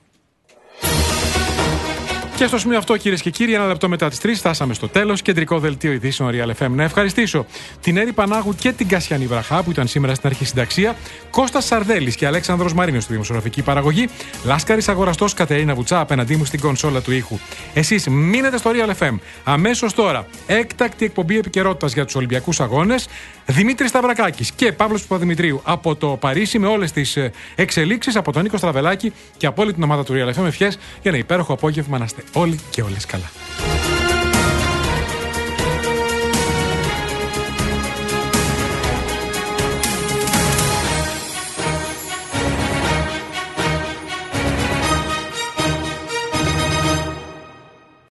Και στο σημείο αυτό, κυρίες και κύριοι, ένα λεπτό μετά τις τρεις, φτάσαμε στο τέλος. Κεντρικό δελτίο ειδήσεων Real εφ εμ. Να ευχαριστήσω την Έρη Πανάγου και την Κασιανή Βραχά που ήταν σήμερα στην αρχισυνταξία, Κώστας Σαρδέλης και Αλέξανδρος Μαρίνος στη δημοσιογραφική παραγωγή, Λάσκαρης Αγοραστός, Κατερίνα Βουτσά απέναντί μου στην κονσόλα του ήχου. Εσείς μείνετε στο Real εφ εμ. Αμέσως τώρα, έκτακτη εκπομπή επικαιρότητας για τους Ολυμπιακούς Αγώνες. Δημήτρης Σταυρακάκης και Παύλος Παπαδημητρίου από το Παρίσι με όλες τις εξελίξεις, από τον Νίκο Στραβελάκη και από όλη την ομάδα του Real εφ εμ. Ευχές για ένα υπέροχο απόγευμα, να είστε όλοι και όλες καλά.